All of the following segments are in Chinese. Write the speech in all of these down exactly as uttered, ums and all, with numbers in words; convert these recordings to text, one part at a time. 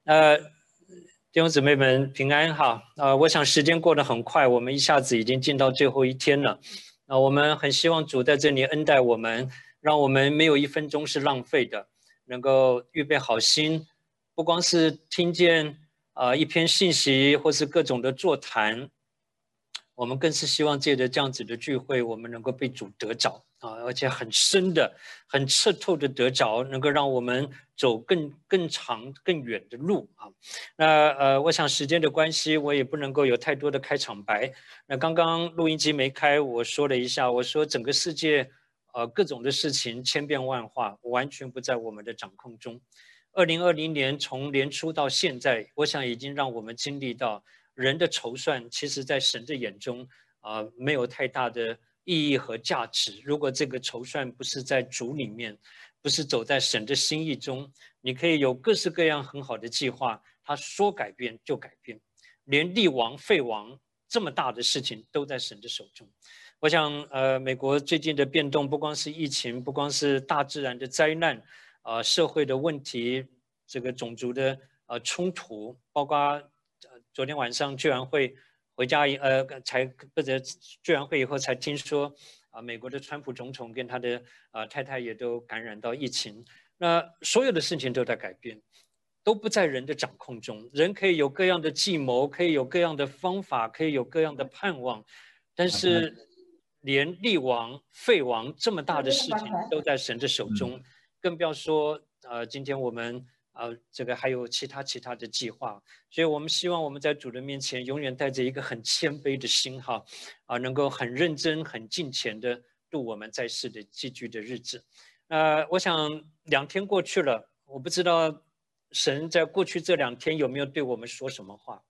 呃，弟兄姊妹们平安哈！呃，我想时间过得很快，我们一下子已经进到最后一天了。那、呃、我们很希望主在这里恩待我们，让我们没有一分钟是浪费的，能够预备好心，不光是听见啊、呃、一篇信息或是各种的座谈，我们更是希望借着这样子的聚会，我们能够被主得着啊，而且很深的、很彻透的得着，能够让我们走更更长、更远的路啊。那呃，我想时间的关系，我也不能够有太多的开场白。那刚刚录音机没开，我说了一下，我说整个世界呃各种的事情千变万化，完全不在我们的掌控中。二零二零年从年初到现在，我想已经让我们经历到。人的筹算，其实在神的眼中，啊、呃，没有太大的意义和价值。如果这个筹算不是在主里面，不是走在神的心意中，你可以有各式各样很好的计划，他说改变就改变，连立王废王这么大的事情都在神的手中。我想，呃，美国最近的变动，不光是疫情，不光是大自然的灾难，啊、呃，社会的问题，这个种族的呃冲突，包括。昨天晚上聚完会回家，呃，才或者聚完会以后才听说，啊、呃，美国的川普总统跟他的呃太太也都感染到疫情。那所有的事情都在改变，都不在人的掌控中。人可以有各样的计谋，可以有各样的方法，可以有各样的盼望，但是连立王废王这么大的事情都在神的手中，更不要说呃，今天我们。呃，这个还有其他其他的计划，所以我们希望我们在主的面前永远带着一个很谦卑的心哈，啊，能够很认真、很敬虔的度我们在世的寄居的日子。呃，我想两天过去了，我不知道神在过去这两天有没有对我们说什么话。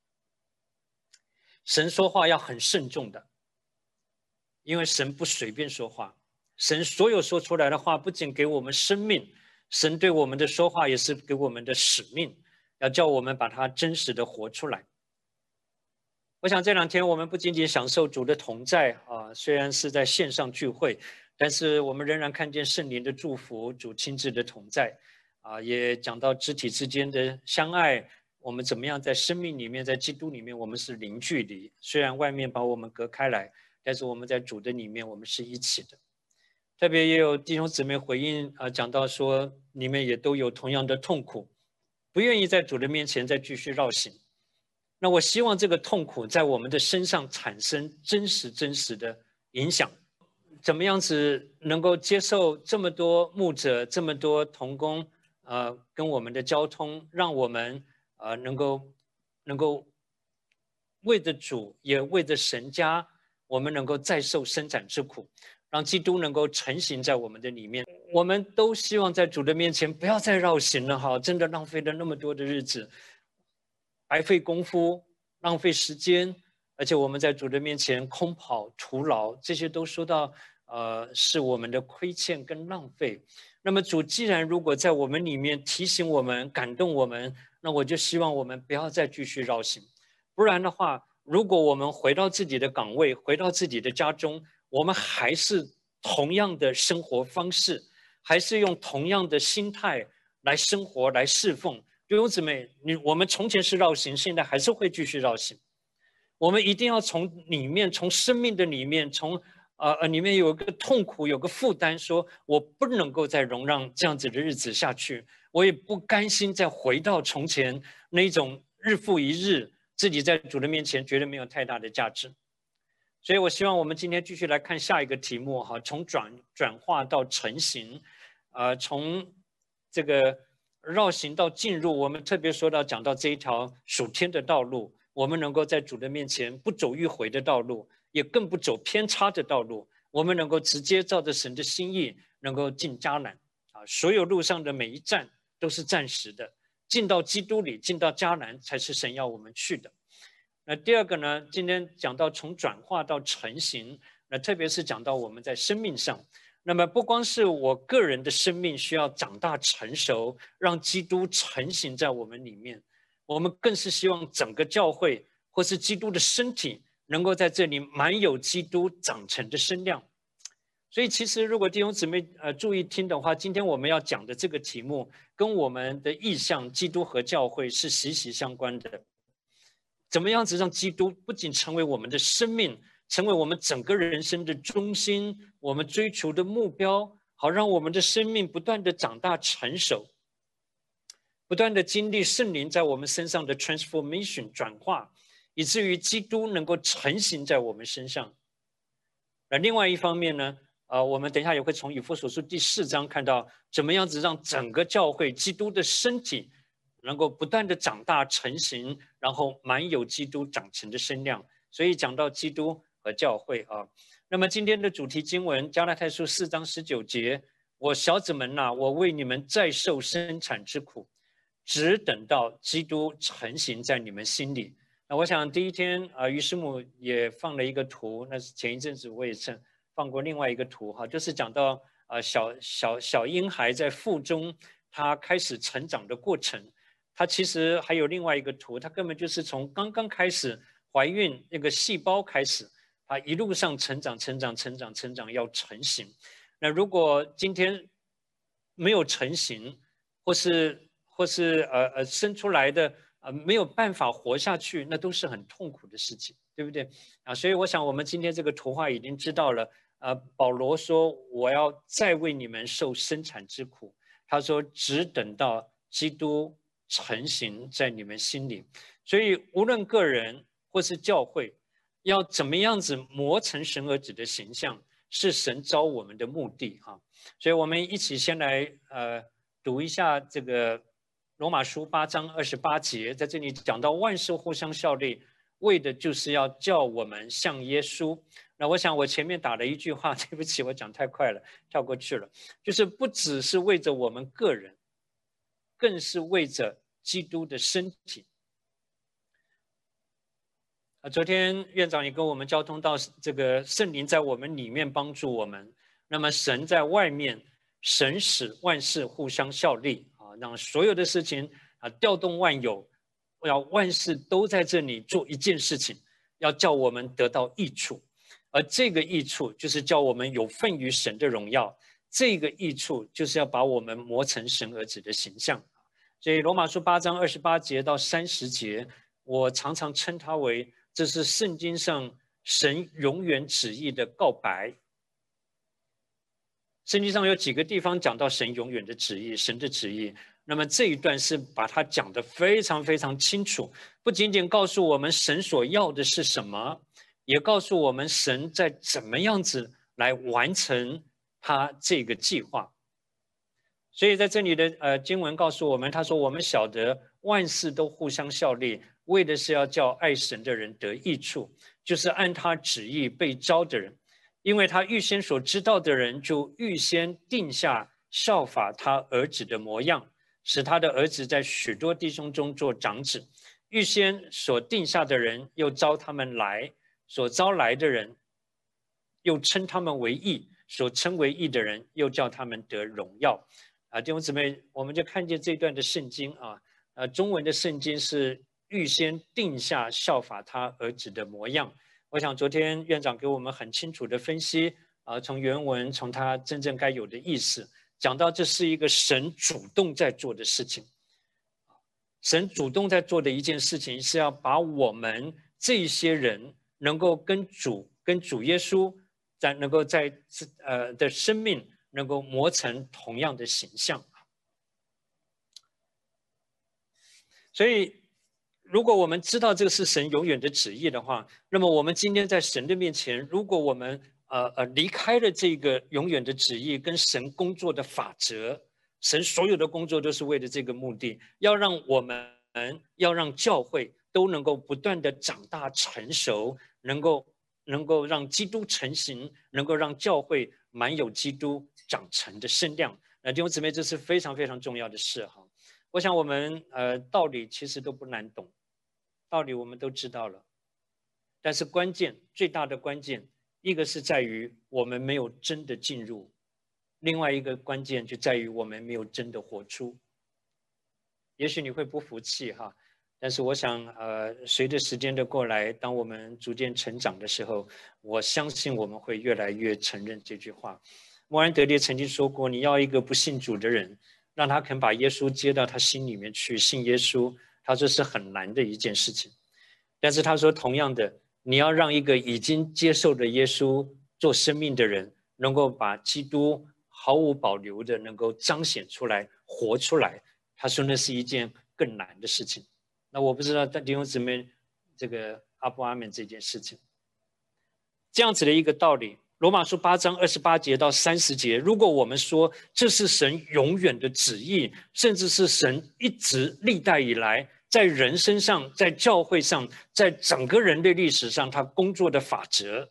神说话要很慎重的，因为神不随便说话，神所有说出来的话不仅给我们生命。神对我们的说话也是给我们的使命，要叫我们把它真实的活出来。我想这两天我们不仅仅享受主的同在啊，虽然是在线上聚会，但是我们仍然看见圣灵的祝福，主亲自的同在啊，也讲到肢体之间的相爱，我们怎么样在生命里面，在基督里面，我们是零距离，虽然外面把我们隔开来，但是我们在主的里面，我们是一起的。特别也有弟兄姊妹回应啊，讲到说你们也都有同样的痛苦，不愿意在主的面前再继续绕行。那我希望这个痛苦在我们的身上产生真实真实的影响。怎么样子能够接受这么多牧者、这么多同工，呃，跟我们的交通，让我们呃能够能够为着主，也为着神家，我们能够再受生产之苦。让基督能够成型在我们的里面，我们都希望在主的面前不要再绕行了哈，真的浪费了那么多的日子，白费功夫，浪费时间，而且我们在主的面前空跑徒劳，这些都说到呃是我们的亏欠跟浪费。那么主既然如果在我们里面提醒我们、感动我们，那我就希望我们不要再继续绕行，不然的话，如果我们回到自己的岗位，回到自己的家中。我们还是同样的生活方式，还是用同样的心态来生活、来侍奉。弟兄姊妹，你我们从前是绕行，现在还是会继续绕行。我们一定要从里面，从生命的里面，从呃呃里面有个痛苦，有个负担，说我不能够再容让这样子的日子下去，我也不甘心再回到从前那一种日复一日，自己在主的面前觉得没有太大的价值。所以我希望我们今天继续来看下一个题目哈，从转转化到成型，呃，从这个绕行到进入，我们特别说到讲到这一条属天的道路，我们能够在主的面前不走迂回的道路，也更不走偏差的道路，我们能够直接照着神的心意，能够进迦南啊，所有路上的每一站都是暂时的，进到基督里，进到迦南才是神要我们去的。那第二个呢，今天讲到从转化到成型，那特别是讲到我们在生命上，那么不光是我个人的生命需要长大成熟，让基督成型在我们里面，我们更是希望整个教会或是基督的身体能够在这里满有基督长成的身量。 所以其实如果弟兄姊妹呃注意听的话，今天我们要讲的这个题目跟我们的意向基督和教会是息息相关的。怎么样子让基督不仅成为我们的生命，成为我们整个人生的中心，我们追求的目标，好让我们的生命不断的长大成熟，不断的经历圣灵在我们身上的 transformation 转化，以至于基督能够成型在我们身上。那另外一方面呢，呃，我们等一下也会从以弗所书第四章看到，怎么样子让整个教会基督的身体能够不断的长大成型，然后满有基督长成的身量。所以讲到基督和教会啊，那么今天的主题经文加拉太书四章十九节，我小子们呐、啊，我为你们再受生产之苦，只等到基督成型在你们心里。那我想第一天啊、呃，于师母也放了一个图，那是前一阵子我也是放过另外一个图哈，就是讲到呃小小小婴孩在腹中他开始成长的过程，他其实还有另外一个图，他根本就是从刚刚开始怀孕那个细胞开始，他一路上成长成长成长成长要成型。那如果今天没有成型，或是或是呃呃生出来的呃没有办法活下去，那都是很痛苦的事情，对不对啊？所以我想我们今天这个图画已经知道了。呃，保罗说：“我要再为你们受生产之苦。”他说：“只等到基督成型在你们心里。”所以，无论个人或是教会，要怎么样子磨成神儿子的形象，是神召我们的目的哈。所以我们一起先来呃读一下这个罗马书八章二十八节，在这里讲到万事互相效力，为的就是要叫我们像耶稣。那我想我前面打了一句话，对不起，我讲太快了，跳过去了。就是不只是为着我们个人，更是为着基督的身体。啊，昨天院长也跟我们交通到这个圣灵在我们里面帮助我们，那么神在外面，神使万事互相效力啊，让所有的事情啊调动万有，要万事都在这里做一件事情，要叫我们得到益处。而这个益处就是叫我们有份于神的荣耀，这个益处就是要把我们磨成神儿子的形象。所以罗马书八章二十八节到三十节，我常常称它为这是圣经上神永远旨意的告白。圣经上有几个地方讲到神永远的旨意，神的旨意，那么这一段是把它讲得非常非常清楚，不仅仅告诉我们神所要的是什么，也告诉我们神在怎么样子来完成他这个计划。所以在这里的呃经文告诉我们，他说我们晓得万事都互相效力，为的是要叫爱神的人得益处，就是按他旨意被召的人。因为他预先所知道的人，就预先定下效法他儿子的模样，使他的儿子在许多弟兄中做长子。预先所定下的人，又招他们来；所招来的人，又称他们为义；所称为义的人，又叫他们得荣耀。啊，弟兄姊妹，我们就看见这段的圣经啊，呃，中文的圣经是预先定下效法他儿子的模样。我想昨天院长给我们很清楚的分析啊，从原文从他真正该有的意思讲到，这是一个神主动在做的事情。神主动在做的一件事情，是要把我们这些人能够跟主、跟主耶稣在能够在呃的生命能够磨成同样的形象。所以，如果我们知道这个是神永远的旨意的话，那么我们今天在神的面前，如果我们呃呃离开了这个永远的旨意跟神工作的法则，神所有的工作都是为了这个目的，要让我们要让教会都能够不断的长大成熟，能够能够让基督成型，能够让教会满有基督长成的身量。那弟兄姊妹，这是非常非常重要的事哈。我想我们呃道理其实都不难懂，道理我们都知道了，但是关键最大的关键，一个是在于我们没有真的进入，另外一个关键就在于我们没有真的活出。也许你会不服气哈， 但是我想，呃，随着时间的过来，当我们逐渐成长的时候，我相信我们会越来越承认这句话。莫安德烈曾经说过：“你要一个不信主的人，让他肯把耶稣接到他心里面去，信耶稣，他说是很难的一件事情。但是他说，同样的，你要让一个已经接受了耶稣做生命的人，能够把基督毫无保留的能够彰显出来、活出来，他说那是一件更难的事情。”那我不知道弟兄姊妹，这个阿不阿们这件事情，这样子的一个道理，罗马书八章二十八节到三十节，如果我们说这是神永远的旨意，甚至是神一直历代以来在人身上、在教会上、在整个人类历史上他工作的法则，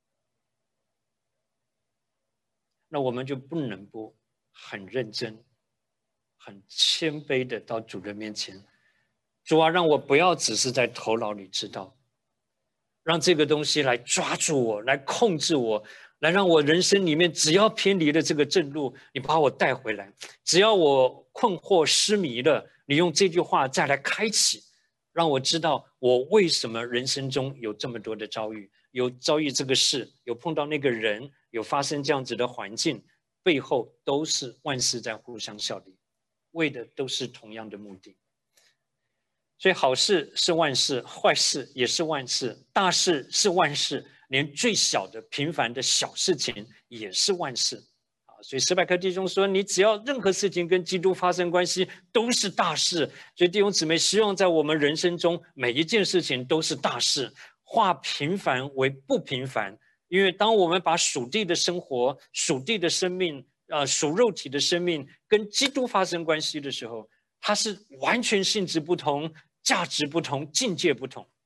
那我们就不能不很认真、很谦卑的到主人面前。主啊，让我不要只是在头脑里知道，让这个东西来抓住我，来控制我，来让我人生里面只要偏离了这个正路，你把我带回来；只要我困惑失迷了，你用这句话再来开启，让我知道我为什么人生中有这么多的遭遇，有遭遇这个事，有碰到那个人，有发生这样子的环境，背后都是万事在互相效力，为的都是同样的目的。所以好事是万事，坏事也是万事，大事是万事，连最小的平凡的小事情也是万事啊！所以史百克弟兄说，你只要任何事情跟基督发生关系，都是大事。所以弟兄姊妹，希望在我们人生中每一件事情都是大事，化平凡为不平凡。因为当我们把属地的生活、属地的生命、呃属肉体的生命跟基督发生关系的时候，它是完全性质不同、价值不同、境界不同。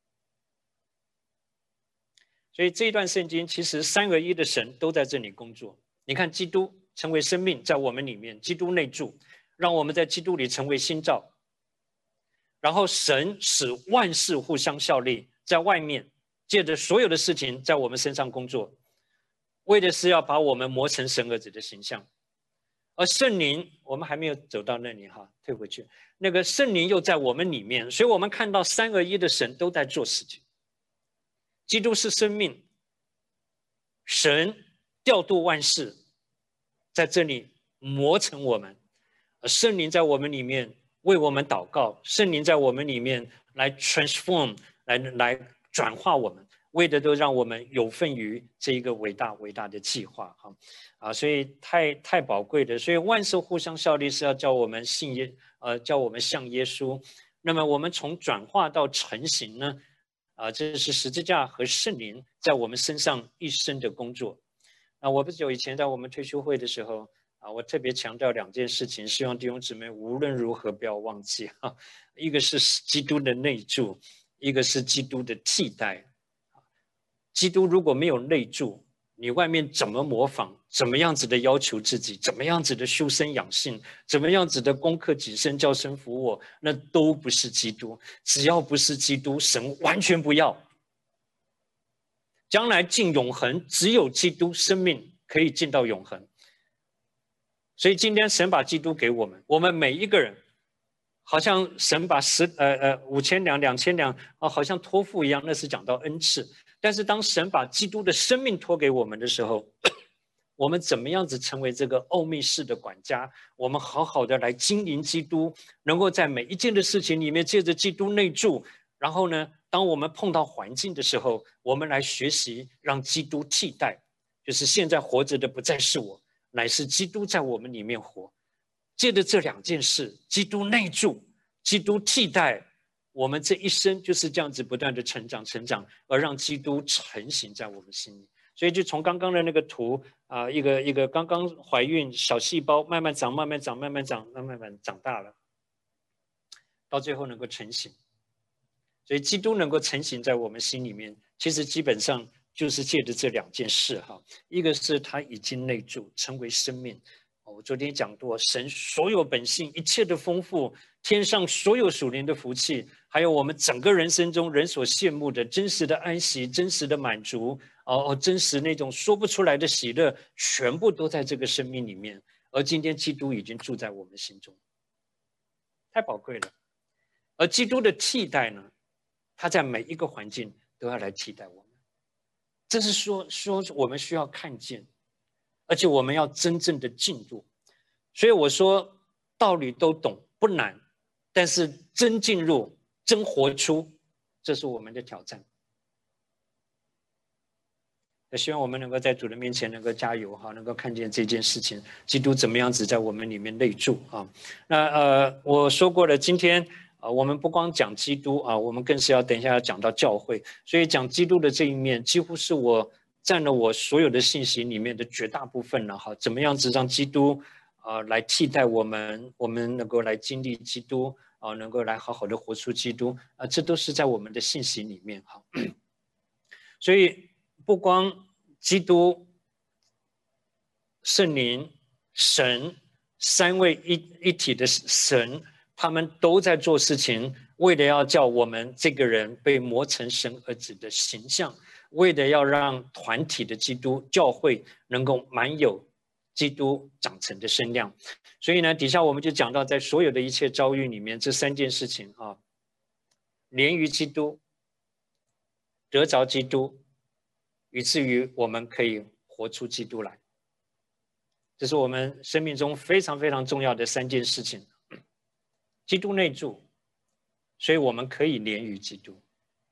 所以这一段圣经其实三而一的神都在这里工作。你看，基督成为生命在我们里面，基督内住，让我们在基督里成为新造。然后神使万事互相效力，在外面借着所有的事情在我们身上工作，为的是要把我们磨成神儿子的形象。而圣灵，我们还没有走到那里哈，退回去。那个圣灵又在我们里面，所以我们看到三而一的神都在做事情。基督是生命，神调度万事，在这里磨成我们。而圣灵在我们里面为我们祷告，圣灵在我们里面来 transform， 来来转化我们。为的都让我们有份于这一个伟大伟大的计划哈啊，所以太太宝贵的，所以万事互相效力是要叫我们信耶呃，叫我们像耶稣。那么我们从转化到成型呢，啊，这是十字架和圣灵在我们身上一生的工作。啊，我不久以前在我们退休会的时候啊，我特别强调两件事情，希望弟兄姊妹无论如何不要忘记哈，一个是基督的内住，一个是基督的替代。基督如果没有内住，你外面怎么模仿，怎么样子的要求自己，怎么样子的修身养性，怎么样子的攻克己身叫神服我，那都不是基督。只要不是基督，神完全不要。将来进永恒，只有基督生命可以进到永恒。所以今天神把基督给我们，我们每一个人好像神把十呃呃五千两两千两啊，好像托付一样，那是讲到恩赐。但是当神把基督的生命托给我们的时候，我们怎么样子成为这个奥秘式的管家？我们好好的来经营基督，能够在每一件的事情里面借着基督内住。然后呢，当我们碰到环境的时候，我们来学习让基督替代，就是现在活着的不再是我，乃是基督在我们里面活。借着这两件事，基督内住，基督替代。我们这一生就是这样子不断的成长成长，而让基督成型在我们心里。所以就从刚刚的那个图啊、呃，一个一个刚刚怀孕小细胞慢慢长慢慢长慢慢长慢慢慢长大了，到最后能够成型。所以基督能够成型在我们心里面，其实基本上就是借着这两件事哈，一个是他已经内住成为生命。我昨天讲过，神所有本性一切的丰富，天上所有属灵的福气，还有我们整个人生中人所羡慕的真实的安息、真实的满足，哦，真实那种说不出来的喜乐，全部都在这个生命里面。而今天基督已经住在我们心中，太宝贵了。 而基督的替代呢，他在每一个环境都要来替代我们。这是说说我们需要看见，而且我们要真正的进入。所以我说道理都懂不难，但是真进入、真活出，这是我们的挑战。也希望我们能够在主的面前能够加油哈，能够看见这件事情，基督怎么样子在我们里面内住啊。那呃，我说过了，今天啊、呃，我们不光讲基督啊，我们更是要等一下要讲到教会，所以讲基督的这一面，几乎是我占了我所有的信息里面的绝大部分了哈。怎么样子让基督啊、呃、来替代我们，我们能够来经历基督啊、呃，能够来好好的活出基督啊、呃，这都是在我们的信息里面哈。所以。不光基督、圣灵、神三位一一体的神，他们都在做事情，为了要叫我们这个人被磨成神儿子的形象，为了要让团体的基督教会能够满有基督长成的身量。所以呢，底下我们就讲到，在所有的一切遭遇里面，这三件事情啊，连于基督，得着基督。以至于我们可以活出基督来，这是我们生命中非常非常重要的三件事情。基督内住，所以我们可以连于基督。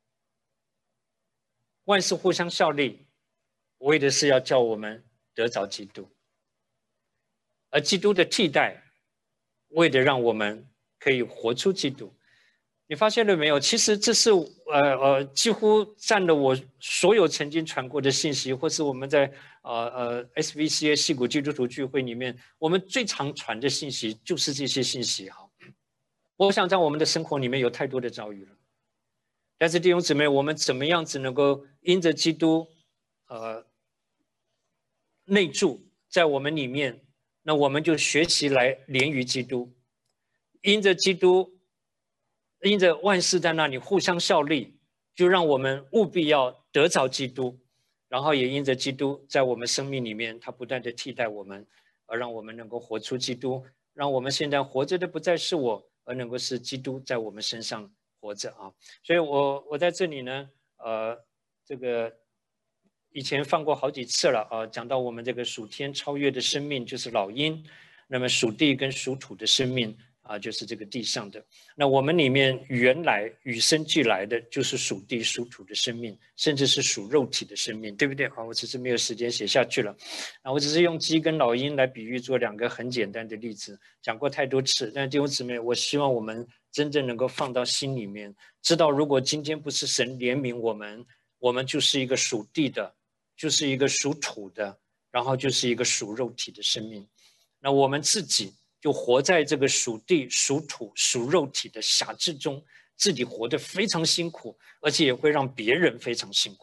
万事互相效力，为的是要叫我们得着基督。而基督的替代，为的让我们可以活出基督。你发现了没有？其实这是呃呃，几乎占了我所有曾经传过的信息，或是我们在呃呃 S V C A 矽谷基督徒聚会里面，我们最常传的信息就是这些信息哈。我想在我们的生活里面有太多的遭遇了，但是弟兄姊妹，我们怎么样子能够因着基督呃内住在我们里面，那我们就学习来连于基督，因着基督。因着万事在那里互相效力，就让我们务必要得着基督，然后也因着基督在我们生命里面，他不断的替代我们，而让我们能够活出基督，让我们现在活着的不再是我，而能够是基督在我们身上活着啊！所以我我在这里呢，呃，这个以前放过好几次了啊，讲到我们这个属天超越的生命就是老鹰，那么属地跟属土的生命。啊，就是这个地上的。那我们里面原来与生俱来的就是属地属土的生命，甚至是属肉体的生命，对不对？啊，我只是没有时间写下去了。啊，我只是用鸡跟老鹰来比喻做两个很简单的例子，讲过太多次。但弟兄姊妹，我希望我们真正能够放到心里面，知道如果今天不是神怜悯我们，我们就是一个属地的，就是一个属土的，然后就是一个属肉体的生命。那我们自己。就活在这个属地、属土、属肉体的辖制中，自己活得非常辛苦，而且也会让别人非常辛苦。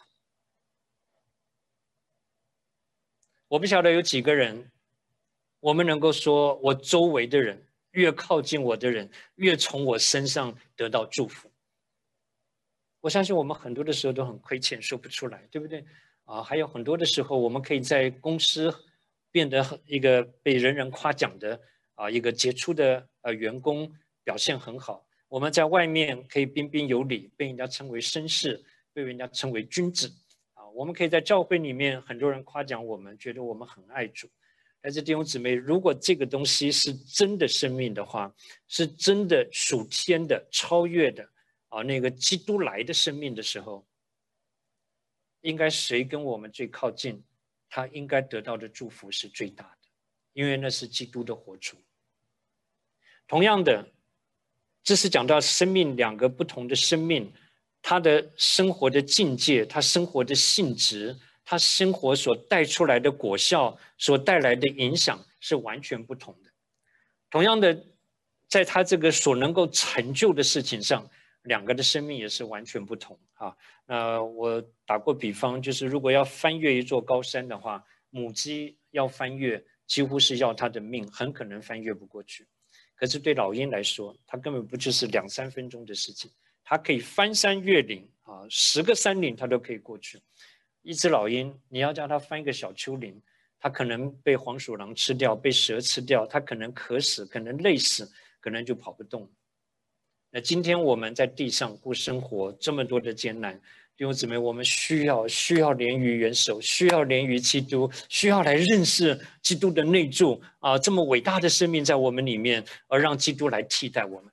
我不晓得有几个人，我们能够说，我周围的人越靠近我的人，越从我身上得到祝福。我相信我们很多的时候都很亏欠，说不出来，对不对？啊，还有很多的时候，我们可以在公司变得一个被人人夸奖的。啊，一个杰出的呃员工表现很好，我们在外面可以彬彬有礼，被人家称为绅士，被人家称为君子。啊，我们可以在教会里面，很多人夸奖我们，觉得我们很爱主。但是弟兄姊妹，如果这个东西是真的生命的话，是真的属天的、超越的啊，那个基督来的生命的时候，应该谁跟我们最靠近，他应该得到的祝福是最大的，因为那是基督的活出。同样的，这是讲到生命两个不同的生命，他的生活的境界，他生活的性质，他生活所带出来的果效，所带来的影响是完全不同的。同样的，在他这个所能够成就的事情上，两个的生命也是完全不同啊。那我打过比方，就是如果要翻越一座高山的话，母鸡要翻越，几乎是要它的命，很可能翻越不过去。可是对老鹰来说，它根本不就是两三分钟的事情，它可以翻山越岭啊，十个山岭它都可以过去。一只老鹰，你要叫它翻一个小丘陵，它可能被黄鼠狼吃掉，被蛇吃掉，它可能渴死，可能累死，可能就跑不动。 那今天我们在地上过生活这么多的艰难，弟兄姊妹，我们需要需要连于元首，需要连于基督，需要来认识基督的内住啊，这么伟大的生命在我们里面，而让基督来替代我们。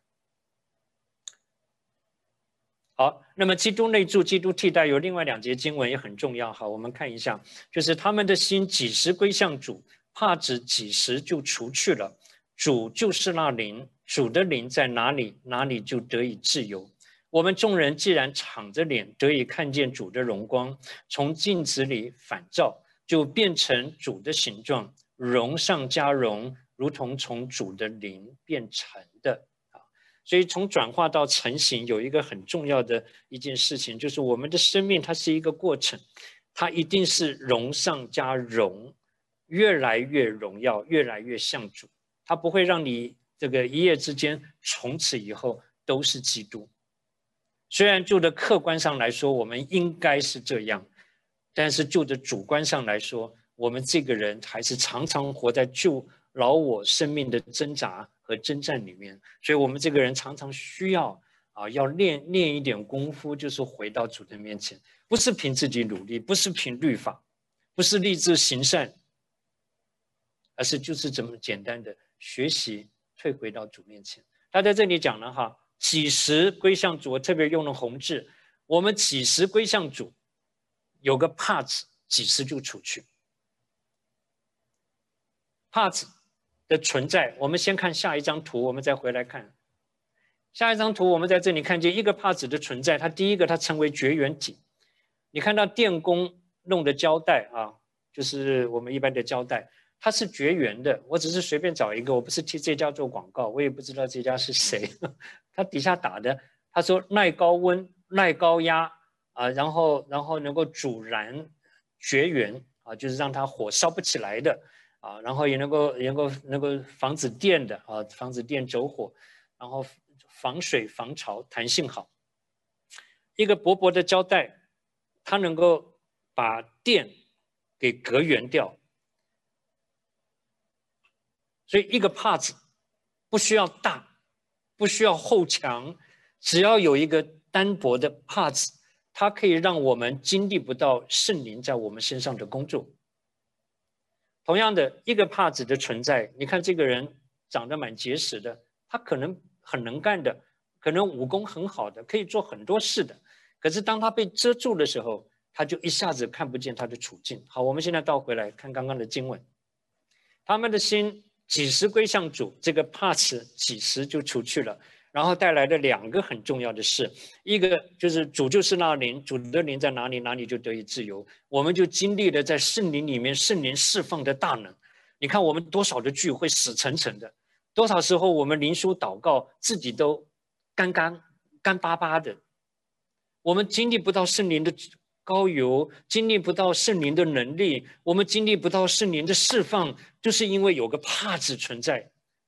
好，那么基督内住，基督替代，有另外两节经文也很重要。好，我们看一下，就是他们的心几时归向主，帕子几时就除去了。主就是那灵，主的灵在哪里，哪里就得以自由。我们众人既然敞着脸得以看见主的荣光，从镜子里反照，就变成主的形状，荣上加荣，如同从主的灵变成的。所以从转化到成型有一个很重要的一件事情，就是我们的生命它是一个过程，它一定是荣上加荣，越来越荣耀，越来越像主。它不会让你这个一夜之间从此以后都是基督。虽然就的客观上来说我们应该是这样，但是就的主观上来说，我们这个人还是常常活在旧老我生命的挣扎和征战里面。所以我们这个人常常需要啊，要练练一点功夫，就是回到主的面前，不是凭自己努力，不是凭律法，不是立志行善，而是就是这么简单的学习退回到主面前。他在这里讲了哈，几时归向主，我特别用了红字，我们几时归向主，有个帕子，几时就除去。帕子的存在，我们先看下一张图，我们再回来看。下一张图，我们在这里看见一个帕子的存在，它第一个它成为绝缘体。你看到电工弄的胶带啊，就是我们一般的胶带，它是绝缘的。我只是随便找一个，我不是替这家做广告，我也不知道这家是谁。它底下打的，他说耐高温、耐高压啊，然后然后能够阻燃绝缘啊，就是让它火烧不起来的啊，然后也能够也能够能够防止电的啊，防止电走火，然后防水防潮，弹性好。一个薄薄的胶带，它能够把电给隔远掉。所以一个帕子不需要大，不需要厚墙，只要有一个单薄的帕子，它可以让我们经历不到圣灵在我们身上的工作。同样的，一个帕子的存在，你看这个人长得蛮结实的，他可能很能干的，可能武功很好的，可以做很多事的。可是当他被遮住的时候，他就一下子看不见他的处境。好，我们现在倒回来看刚刚的经文，他们的心几时归向主，这个帕子几时就除去了，然后带来了两个很重要的事，一个就是主就是那灵，主的灵在哪里，哪里就得以自由。我们就经历了在圣灵里面圣灵释放的大能。你看我们多少的聚会死沉沉的，多少时候我们灵修祷告自己都干干干巴巴的，我们经历不到圣灵的膏油，经历不到圣灵的能力，我们经历不到圣灵的释放，就是因为有个帕子存在。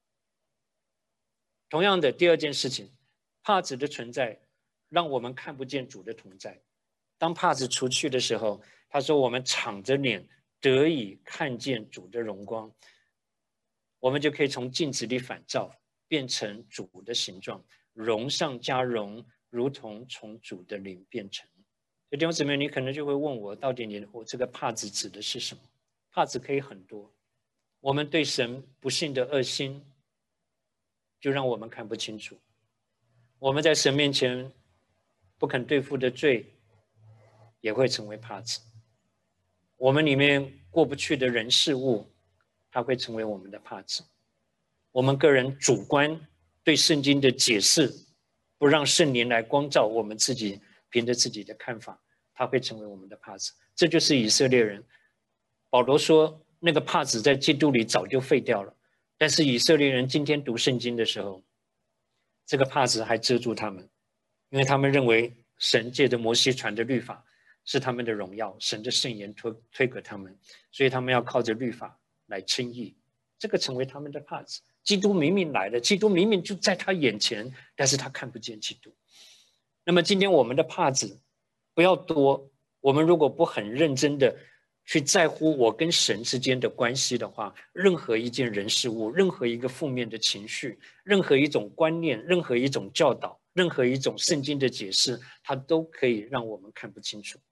同样的，第二件事情，帕子的存在让我们看不见主的同在。当帕子除去的时候，他说我们敞着脸得以看见主的荣光，我们就可以从镜子里反照，变成主的形状，荣上加荣，如同从主的灵变成。所以弟兄姊妹，你可能就会问我，到底你我这个帕子指的是什么？帕子可以很多，我们对神不信的恶心，就让我们看不清楚；我们在神面前不肯对付的罪，也会成为帕子；我们里面过不去的人事物，它会成为我们的帕子；我们个人主观对圣经的解释，不让圣灵来光照我们自己，凭着自己的看法，它会成为我们的帕子。这就是以色列人。保罗说，那个帕子在基督里早就废掉了，但是以色列人今天读圣经的时候，这个帕子还遮住他们，因为他们认为神借着摩西传的律法是他们的荣耀，神的圣言推推给他们，所以他们要靠着律法来称义，这个成为他们的帕子。基督明明来了，基督明明就在他眼前，但是他看不见基督。那么今天我们的帕子不要多，我们如果不很认真的去在乎我跟神之间的关系的话，任何一件人事物，任何一个负面的情绪，任何一种观念，任何一种教导， 任何一种圣经的解释，它都可以让我们看不清楚。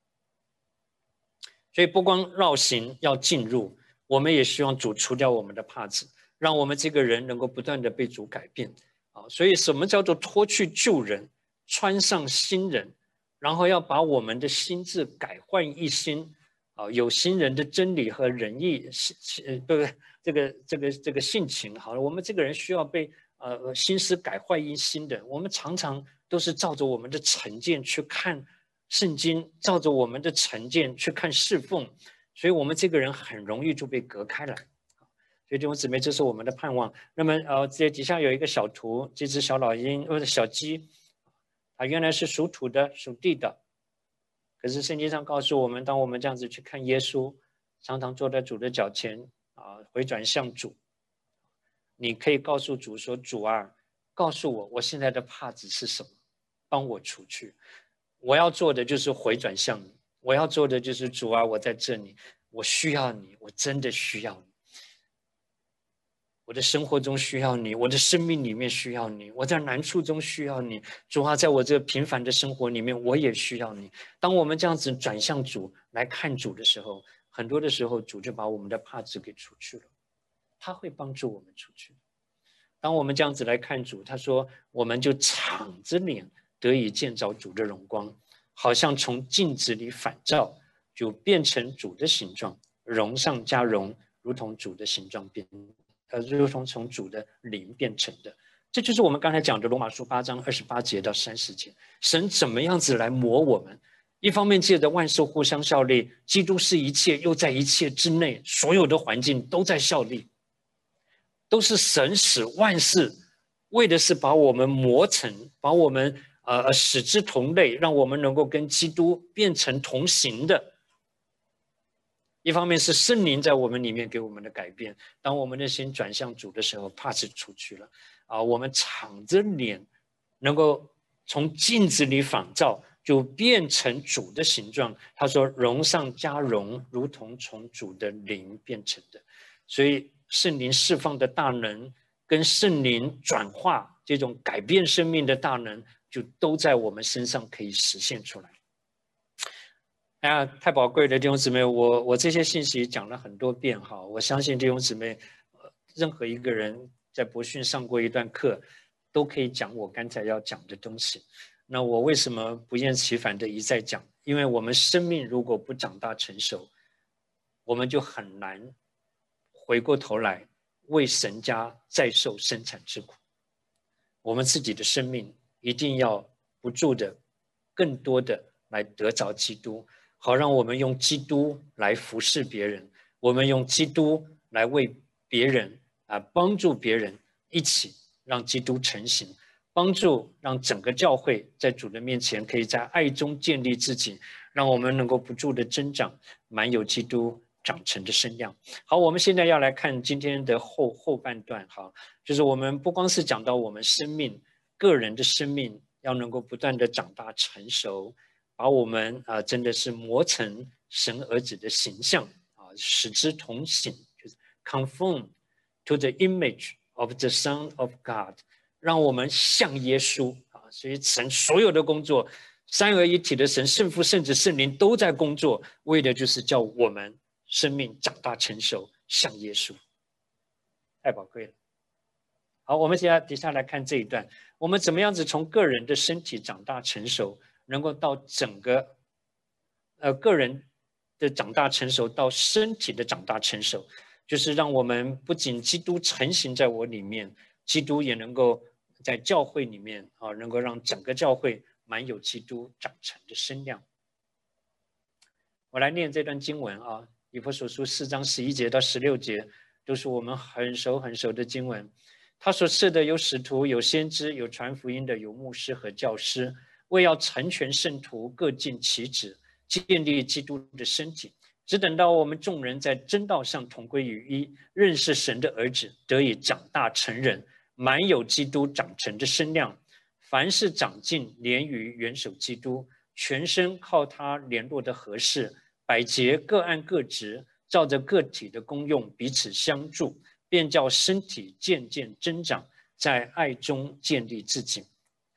所以不光绕行要进入，我们也希望主除掉我们的帕子，让我们这个人能够不断的被主改变。啊，所以什么叫做脱去旧人，穿上新人，然后要把我们的心智改换一新。啊，有新人的真理和仁义，呃，不不，这个这个这个性情，好了，我们这个人需要被呃心思改换一新的。我们常常都是照着我们的成见去看圣经，照着我们的成见去看侍奉，所以我们这个人很容易就被隔开来。所以弟兄姊妹，这是我们的盼望。那么呃，这底下有一个小图，这只小老鹰或者小鸡，它原来是属土的，属地的。可是圣经上告诉我们，当我们这样子去看耶稣，常常坐在主的脚前啊，回转向主，你可以告诉主说：“主啊，告诉我我现在的帕子是什么，帮我除去。我要做的就是回转向你，我要做的就是主啊，我在这里，我需要你，我真的需要你。我的生活中需要你，我的生命里面需要你，我在难处中需要你。主啊，在我这平凡的生活里面，我也需要你。当我们这样子转向主来看主的时候，很多的时候主就把我们的帕子给除去了，他会帮助我们出去。当我们这样子来看主，他说我们就敞着脸得以见着主的荣光，好像从镜子里反照，就变成主的形状，荣上加荣，如同主的形状变。呃，如同从主的灵变成的，这就是我们刚才讲的罗马书八章二十八节到三十节，神怎么样子来磨我们？一方面借着万事互相效力，基督是一切，又在一切之内，所有的环境都在效力，都是神使万事，为的是把我们磨成，把我们呃使之同类，让我们能够跟基督变成同行的。一方面是圣灵在我们里面给我们的改变，当我们的心转向主的时候，怕是出去了啊！我们敞着脸，能够从镜子里反照，就变成主的形状。他说：“荣上加荣，如同从主的灵变成的。”所以圣灵释放的大能，跟圣灵转化这种改变生命的大能，就都在我们身上可以实现出来。哎呀，太宝贵了，弟兄姊妹，我我这些信息讲了很多遍哈，我相信弟兄姊妹，呃，任何一个人在博训上过一段课，都可以讲我刚才要讲的东西。那我为什么不厌其烦的一再讲？因为我们生命如果不长大成熟，我们就很难回过头来为神家再受生产之苦。我们自己的生命一定要不住的、更多的来得着基督。好让我们用基督来服侍别人，我们用基督来为别人啊帮助别人，一起让基督成型，帮助让整个教会在主的面前可以在爱中建立自己，让我们能够不住的增长，满有基督长成的身量。好，我们现在要来看今天的后后半段，好，就是我们不光是讲到我们生命个人的生命要能够不断的长大成熟。把我们啊、呃，真的是磨成神儿子的形象啊，使之同形，就是 conform to the image of the Son of God， 让我们像耶稣啊。所以神所有的工作，三而一体的神，圣父、圣子、圣灵都在工作，为的就是叫我们生命长大成熟，像耶稣。太宝贵了。好，我们现在底下来看这一段，我们怎么样子从个人的身体长大成熟？能够到整个呃个人的长大成熟，到身体的长大成熟，就是让我们不仅基督成型在我里面，基督也能够在教会里面啊，能够让整个教会满有基督长成的身量。我来念这段经文啊，以弗所书四章十一节到十六节，都是我们很熟很熟的经文。他所赐的有使徒，有先知，有传福音的，有牧师和教师。为要成全圣徒，各尽其职，建立基督的身体，只等到我们众人在真道上同归于一，认识神的儿子，得以长大成人，满有基督长成的身量。凡是长进，连于元首基督，全身靠他联络的合适，百节各按各职，照着个体的功用彼此相助，便叫身体渐渐增长，在爱中建立自己。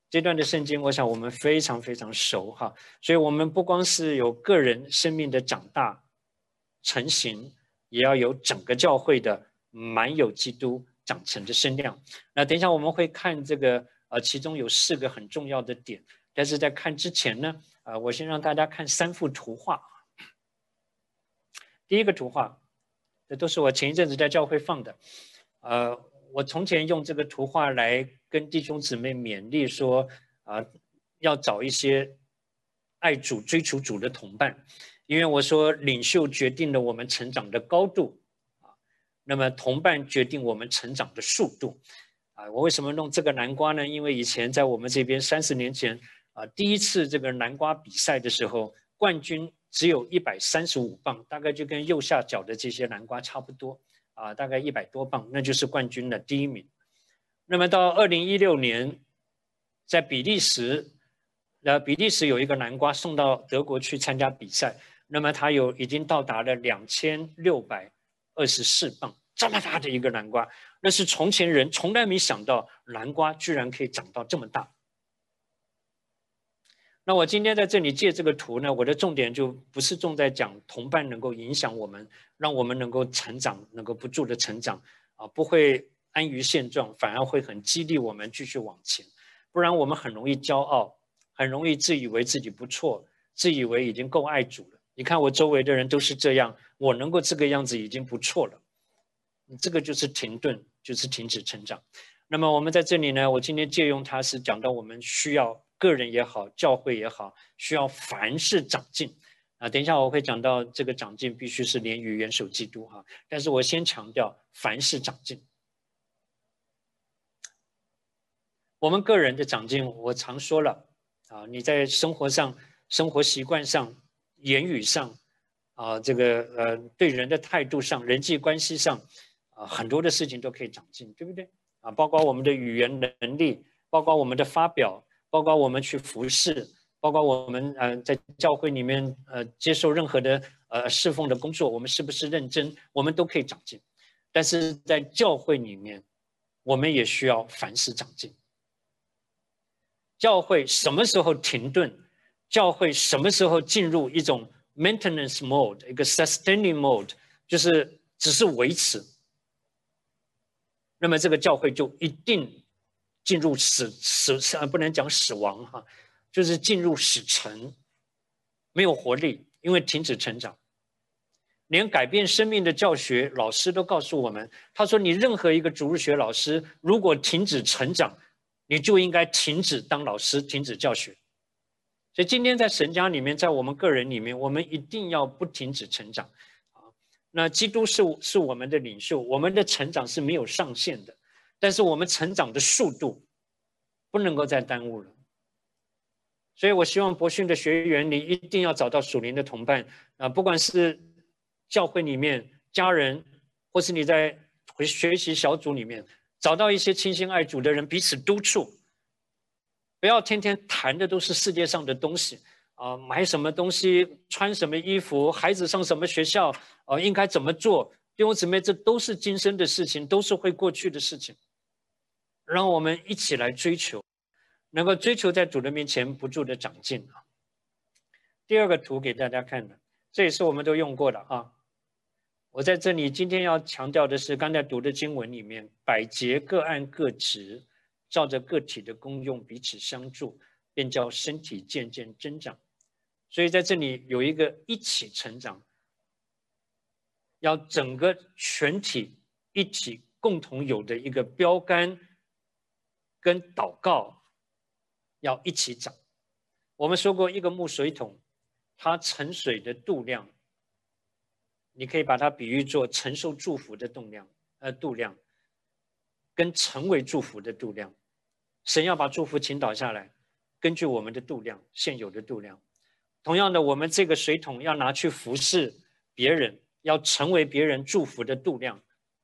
这段的圣经，我想我们非常非常熟哈，所以我们不光是有个人生命的长大成型，也要有整个教会的满有基督长成的身量。那等一下我们会看这个，呃，其中有四个很重要的点，但是在看之前呢，呃，我先让大家看三幅图画。第一个图画，这都是我前一阵子在教会放的，呃。我从前用这个图画来跟弟兄姊妹勉励说，啊、呃，要找一些爱主、追求主的同伴，因为我说领袖决定了我们成长的高度，啊，那么同伴决定我们成长的速度，啊，我为什么弄这个南瓜呢？因为以前在我们这边三十年前，啊，第一次这个南瓜比赛的时候，冠军只有一百三十五磅，大概就跟右下角的这些南瓜差不多。啊，大概一百多磅，那就是冠军的第一名。那么到二零一六年，在比利时，呃，比利时有一个南瓜送到德国去参加比赛，那么它有已经到达了两千六百二十四磅，这么大的一个南瓜，那是从前人从来没想到南瓜居然可以长到这么大。那我今天在这里借这个图呢，我的重点就不是重在讲同伴能够影响我们，让我们能够成长，能够不住的成长，啊，不会安于现状，反而会很激励我们继续往前。不然我们很容易骄傲，很容易自以为自己不错，自以为已经够爱主了。你看我周围的人都是这样，我能够这个样子已经不错了。这个就是停顿，就是停止成长。那么我们在这里呢，我今天借用它是讲到我们需要个人也好，教会也好，需要凡事长进啊。等一下我会讲到这个长进必须是连于元首基督哈，但是我先强调凡事长进。我们个人的长进，我常说了啊，你在生活上、生活习惯上、言语上啊，这个呃对人的态度上、人际关系上啊，很多的事情都可以长进，对不对？啊，包括我们的语言能力，包括我们的发表，包括我们去服侍，包括我们呃在教会里面呃接受任何的呃侍奉的工作，我们是不是认真，我们都可以长进。但是在教会里面，我们也需要凡事长进。教会什么时候停顿？教会什么时候进入一种 maintenance mode， 一个 sustaining mode， 就是只是维持。那么这个教会就一定进入死死不能讲死亡哈，就是进入死沉，没有活力，因为停止成长。连改变生命的教学老师都告诉我们，他说你任何一个主日学老师如果停止成长，你就应该停止当老师，停止教学。所以今天在神家里面，在我们个人里面，我们一定要不停止成长。那基督是是我们的领袖，我们的成长是没有上限的，但是我们成长的速度不能够再耽误了。所以我希望博训的学员，你一定要找到属灵的同伴啊，不管是教会里面家人，或是你在学习小组里面，找到一些亲心爱主的人，彼此督促，不要天天谈的都是世界上的东西。啊、呃，买什么东西，穿什么衣服，孩子上什么学校，啊、呃，应该怎么做？弟兄姊妹，这都是今生的事情，都是会过去的事情。让我们一起来追求，能够追求在主的面前不住的长进啊。第二个图给大家看的，这也是我们都用过的啊。我在这里今天要强调的是，刚才读的经文里面，百节各按各职，照着个体的功用彼此相助，便叫身体渐渐增长。所以在这里有一个一起成长，要整个全体一起共同有的一个标杆跟祷告要一起长。我们说过，一个木水桶，它盛水的度量，你可以把它比喻作承受祝福的度量，呃，度量跟成为祝福的度量。神要把祝福倾倒下来，根据我们的度量，现有的度量。同样的，我们这个水桶要拿去服侍别人，要成为别人祝福的度量，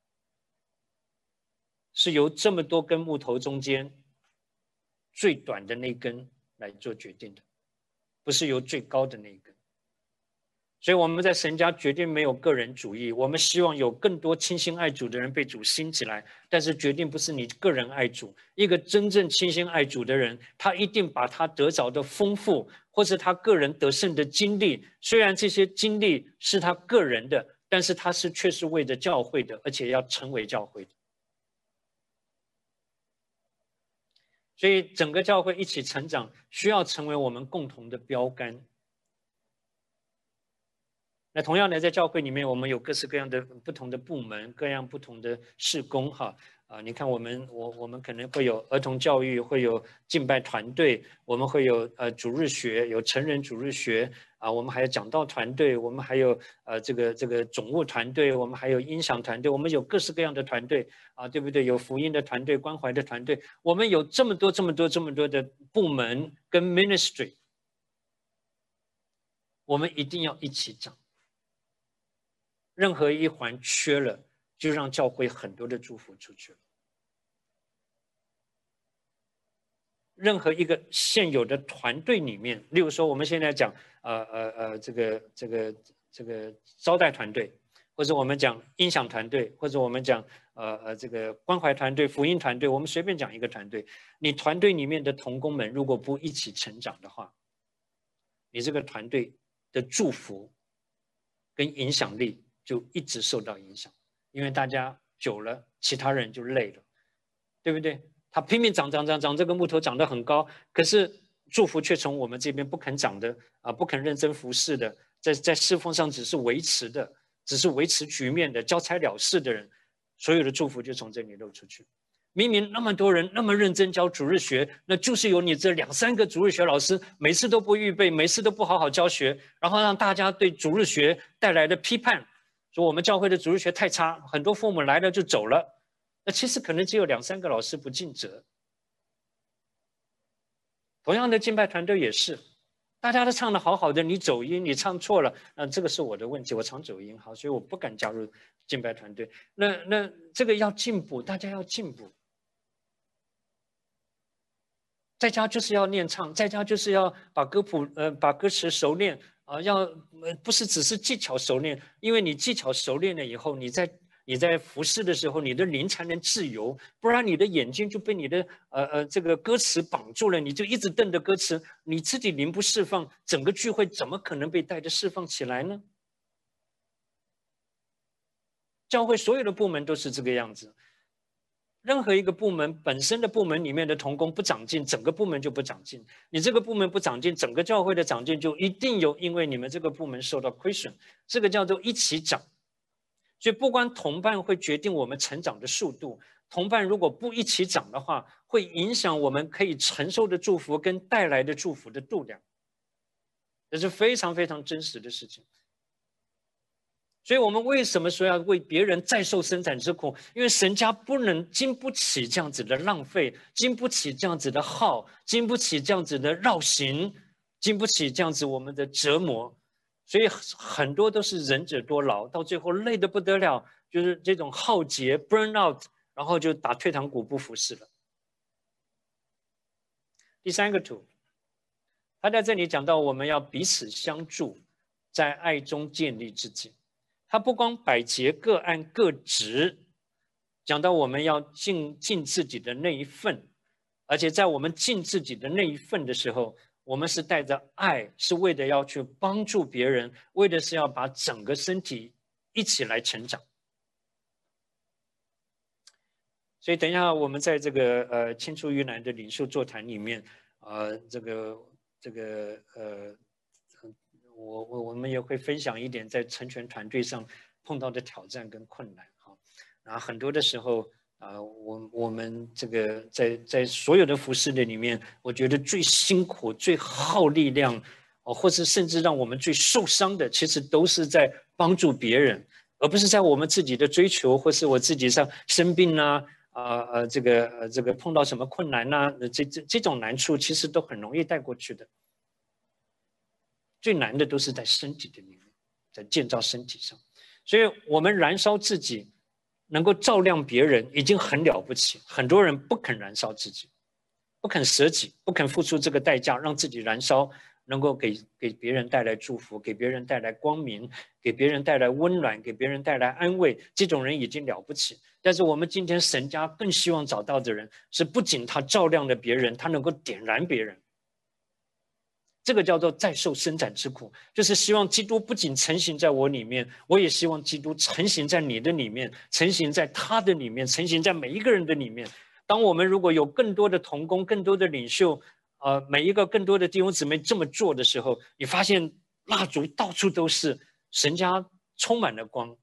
是由这么多根木头中间最短的那根来做决定的，不是由最高的那一根。 所以我们在神家绝对没有个人主义，我们希望有更多倾心爱主的人被主兴起来，但是决定不是你个人爱主。一个真正倾心爱主的人，他一定把他得着的丰富，或是他个人得胜的经历，虽然这些经历是他个人的，但是他是却是为着教会的，而且要成为教会的。所以整个教会一起成长，需要成为我们共同的标杆。那同样的，在教会里面，我们有各式各样的不同的部门，各样不同的事工，哈啊！你看，我们我我们可能会有儿童教育，会有敬拜团队，我们会有呃主日学，有成人主日学啊，我们还有讲道团队，我们还有呃这个这个总务团队，我们还有音响团队，我们有各式各样的团队啊，对不对？有福音的团队，关怀的团队，我们有这么多这么多这么多的部门跟 ministry， 我们一定要一起长。任何一环缺了，就让教会很多的祝福出去了。任何一个现有的团队里面，例如说我们现在讲，呃呃呃，这个这个这个招待团队，或者我们讲音响团队，或者我们讲呃呃这个关怀团队、福音团队，我们随便讲一个团队，你团队里面的同工们如果不一起成长的话，你这个团队的祝福跟影响力就一直受到影响，因为大家久了，其他人就累了，对不对？他拼命长长长长，这个木头长得很高，可是祝福却从我们这边不肯长的啊，不肯认真服侍的，在在侍奉上只是维持的，只是维持局面的，交差了事的人，所有的祝福就从这里漏出去。明明那么多人那么认真教主日学，那就是有你这两三个主日学老师，每次都不预备，每次都不好好教学，然后让大家对主日学带来的批判。说我们教会的主日学太差，很多父母来了就走了。那其实可能只有两三个老师不尽责。同样的敬拜团队也是，大家都唱得好好的，你走音，你唱错了，那这个是我的问题，我常走音，好，所以我不敢加入敬拜团队。那那这个要进步，大家要进步。在家就是要练唱，在家就是要把歌谱呃把歌词熟练。啊，要呃不是只是技巧熟练，因为你技巧熟练了以后，你在你在服侍的时候，你的灵才能自由，不然你的眼睛就被你的呃呃这个歌词绑住了，你就一直瞪着歌词，你自己灵不释放，整个聚会怎么可能被带着释放起来呢？教会所有的部门都是这个样子。任何一个部门本身的部门里面的同工不长进，整个部门就不长进。你这个部门不长进，整个教会的长进就一定有因为你们这个部门受到亏损。这个叫做一起长。所以不光同伴会决定我们成长的速度，同伴如果不一起长的话，会影响我们可以承受的祝福跟带来的祝福的度量。这是非常非常真实的事情。所以我们为什么说要为别人再受生产之苦？因为神家不能经不起这样子的浪费，经不起这样子的耗，经不起这样子的绕行，经不起这样子我们的折磨。所以很多都是仁者多劳，到最后累得不得了，就是这种耗竭 burn out， 然后就打退堂鼓不服侍了。第三个图，他在这里讲到我们要彼此相助，在爱中建立自己。他不光百节各按各职，讲到我们要尽尽自己的那一份，而且在我们尽自己的那一份的时候，我们是带着爱，是为了要去帮助别人，为的是要把整个身体一起来成长。所以等一下我们在这个呃青出于蓝的领袖座谈里面，呃这个这个呃。我我我们也会分享一点在成全团队上碰到的挑战跟困难哈，然后很多的时候啊、呃，我我们这个在在所有的服侍的里面，我觉得最辛苦、最耗力量哦，或是甚至让我们最受伤的，其实都是在帮助别人，而不是在我们自己的追求，或是我自己上生病啊啊呃这个呃这个碰到什么困难呐、啊，这这这种难处其实都很容易带过去的。最难的都是在身体的里面，在建造身体上，所以我们燃烧自己，能够照亮别人，已经很了不起。很多人不肯燃烧自己，不肯舍己，不肯付出这个代价，让自己燃烧， 能够给给别人带来祝福，给别人带来光明，给别人带来温暖，给别人带来安慰，这种人已经了不起。但是我们今天神家更希望找到的人，是不仅他照亮了别人，他能够点燃别人。这个叫做再受生产之苦，就是希望基督不仅成型在我里面，我也希望基督成型在你的里面，成型在他的里面，成型在每一个人的里面。当我们如果有更多的同工，更多的领袖，呃，每一个更多的弟兄姊妹这么做的时候，你发现蜡烛到处都是，神家充满了光。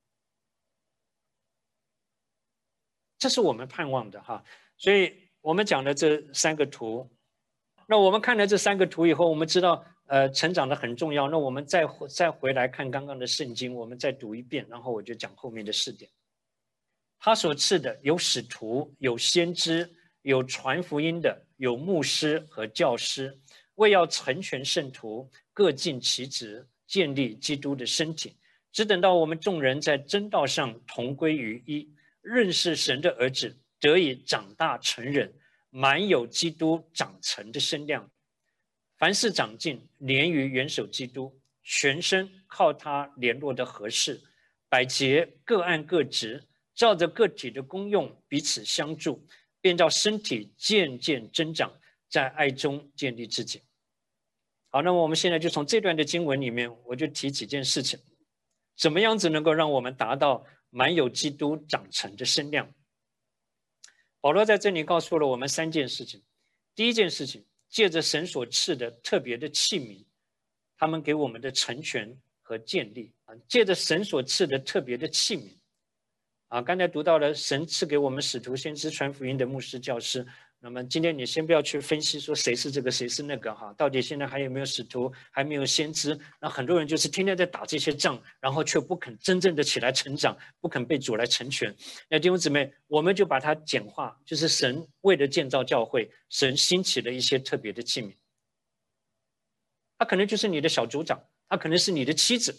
这是我们盼望的哈。所以我们讲的这三个图，那我们看了这三个图以后，我们知道呃成长的很重要。那我们再再回来看刚刚的圣经，我们再读一遍，然后我就讲后面的四点。他所赐的有使徒，有先知，有传福音的，有牧师和教师，为要成全圣徒，各尽其职，建立基督的身体，只等到我们众人在真道上同归于一，认识神的儿子，得以长大成人，满有基督长成的身量。凡事长进，连于元首基督，全身靠他联络的合适，百节各按各职，照着个体的功用彼此相助，便叫身体渐渐增长，在爱中建立自己。好，那么我们现在就从这段的经文里面，我就提几件事情，怎么样子能够让我们达到满有基督长成的身量？保罗在这里告诉了我们三件事情。第一件事情，借着神所赐的特别的器皿，他们给我们的成全和建立啊，借着神所赐的特别的器皿啊，刚才读到了神赐给我们使徒、先知、传福音的牧师、教师。那么今天你先不要去分析说谁是这个谁是那个哈，到底现在还有没有使徒，还没有先知？那很多人就是天天在打这些仗，然后却不肯真正的起来成长，不肯被主来成全。那弟兄姊妹，我们就把它简化，就是神为了建造教会，神兴起了一些特别的器皿。他可能就是你的小组长，他可能是你的妻子，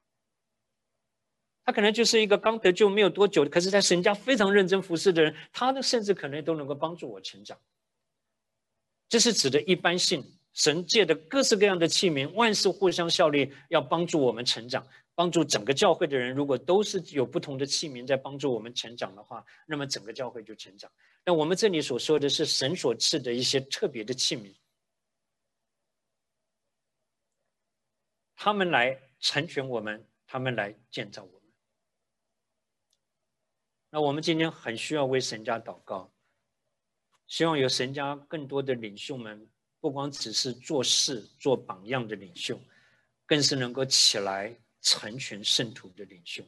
他可能就是一个刚得救没有多久，可是在神家非常认真服侍的人，他呢甚至可能都能够帮助我成长。这是指的一般性，神借的各式各样的器皿，万事互相效力，要帮助我们成长，帮助整个教会的人。如果都是有不同的器皿在帮助我们成长的话，那么整个教会就成长。那我们这里所说的是神所赐的一些特别的器皿，他们来成全我们，他们来建造我们。那我们今天很需要为神家祷告，希望有神家更多的领袖们，不光只是做事做榜样的领袖，更是能够起来成全圣徒的领袖。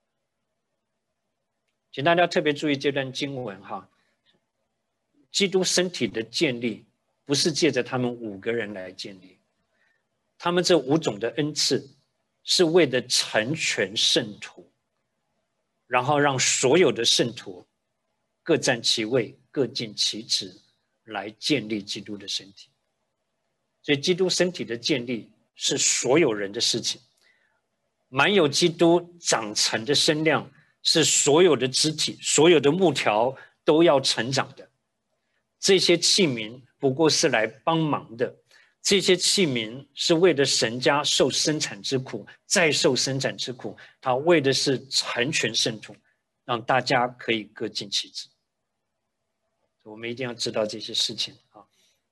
请大家特别注意这段经文哈，基督身体的建立不是借着他们五个人来建立，他们这五种的恩赐是为了成全圣徒，然后让所有的圣徒各占其位，各尽其职，来建立基督的身体。所以基督身体的建立是所有人的事情，满有基督长成的身量是所有的肢体，所有的木条都要成长的。这些器皿不过是来帮忙的，这些器皿是为了神家受生产之苦，再受生产之苦，他为的是成全圣徒，让大家可以各尽其职。我们一定要知道这些事情啊。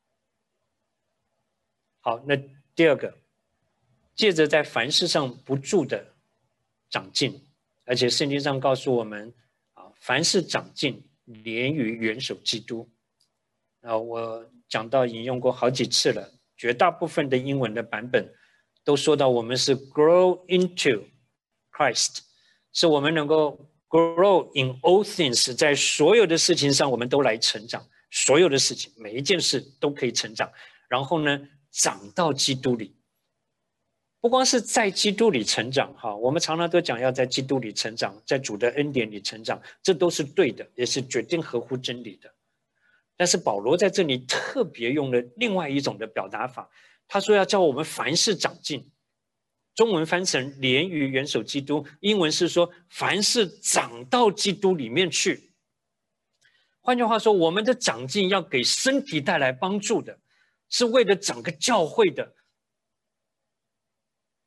好，那第二个，借着在凡事上不住的长进，而且圣经上告诉我们啊，凡事长进，连于元首基督。啊，我讲到引用过好几次了，绝大部分的英文的版本都说到我们是 grow into Christ， 是我们能够 grow in all things， 在所有的事情上我们都来成长，所有的事情每一件事都可以成长，然后呢长到基督里。不光是在基督里成长哈，我们常常都讲要在基督里成长，在主的恩典里成长，这都是对的，也是决定合乎真理的。但是保罗在这里特别用了另外一种的表达法，他说要叫我们凡事长进，中文翻成连于元首基督，英文是说凡事长到基督里面去。换句话说，我们的长进要给身体带来帮助的，是为了整个教会的，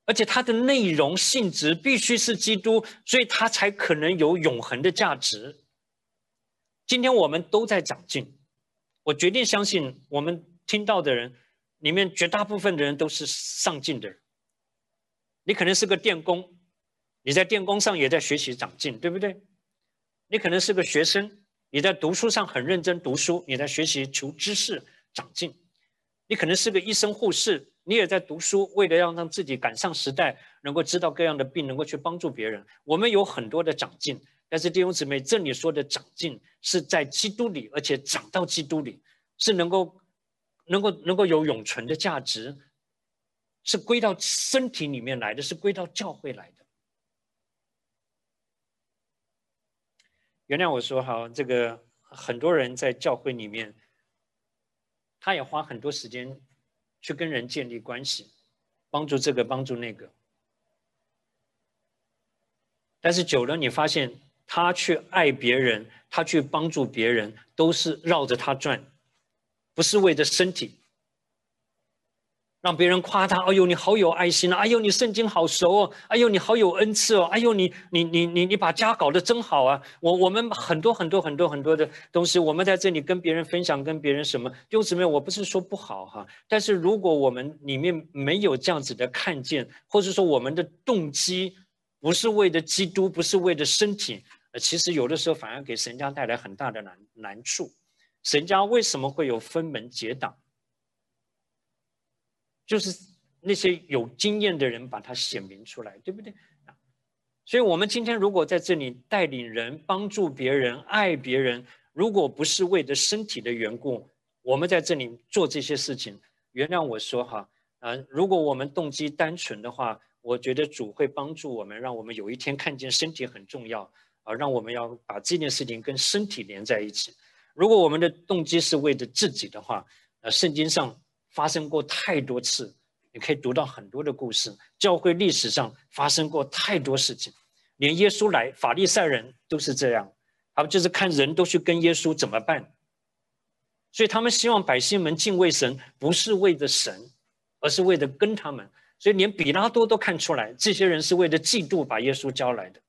而且它的内容性质必须是基督，所以它才可能有永恒的价值。今天我们都在长进，我决定相信我们听到的人里面绝大部分的人都是上进的人。你可能是个电工，你在电工上也在学习长进，对不对？你可能是个学生，你在读书上很认真读书，你在学习求知识长进。你可能是个医生护士，你也在读书，为了要让自己赶上时代，能够知道各样的病，能够去帮助别人。我们有很多的长进，但是弟兄姊妹，这里说的长进是在基督里，而且长到基督里，是能够能够能够有永存的价值，是归到身体里面来的，是归到教会来的。原谅我说哈，这个很多人在教会里面，他也花很多时间去跟人建立关系，帮助这个帮助那个，但是久了你发现他去爱别人，他去帮助别人，都是绕着他转，不是为着身体，让别人夸他，哎呦你好有爱心啊，哎呦你圣经好熟哦，哎呦你好有恩赐哦，哎呦你你你你你把家搞得真好啊！我我们很多很多很多很多的东西，我们在这里跟别人分享，跟别人什么弟兄姊妹，我不是说不好哈，但是如果我们里面没有这样子的看见，或者说我们的动机不是为了基督，不是为了身体，呃，其实有的时候反而给神家带来很大的难难处。神家为什么会有分门结党？就是那些有经验的人把它显明出来，对不对？所以我们今天如果在这里带领人、帮助别人、爱别人，如果不是为了身体的缘故，我们在这里做这些事情，原谅我说哈，呃，如果我们动机单纯的话，我觉得主会帮助我们，让我们有一天看见身体很重要啊，让我们要把这件事情跟身体连在一起。如果我们的动机是为了自己的话，呃，圣经上发生过太多次，你可以读到很多的故事。教会历史上发生过太多事情，连耶稣来，法利赛人都是这样，他们就是看人都去跟耶稣怎么办，所以他们希望百姓们敬畏神，不是为了神，而是为了跟他们。所以连比拉多都看出来，这些人是为了嫉妒把耶稣交来的。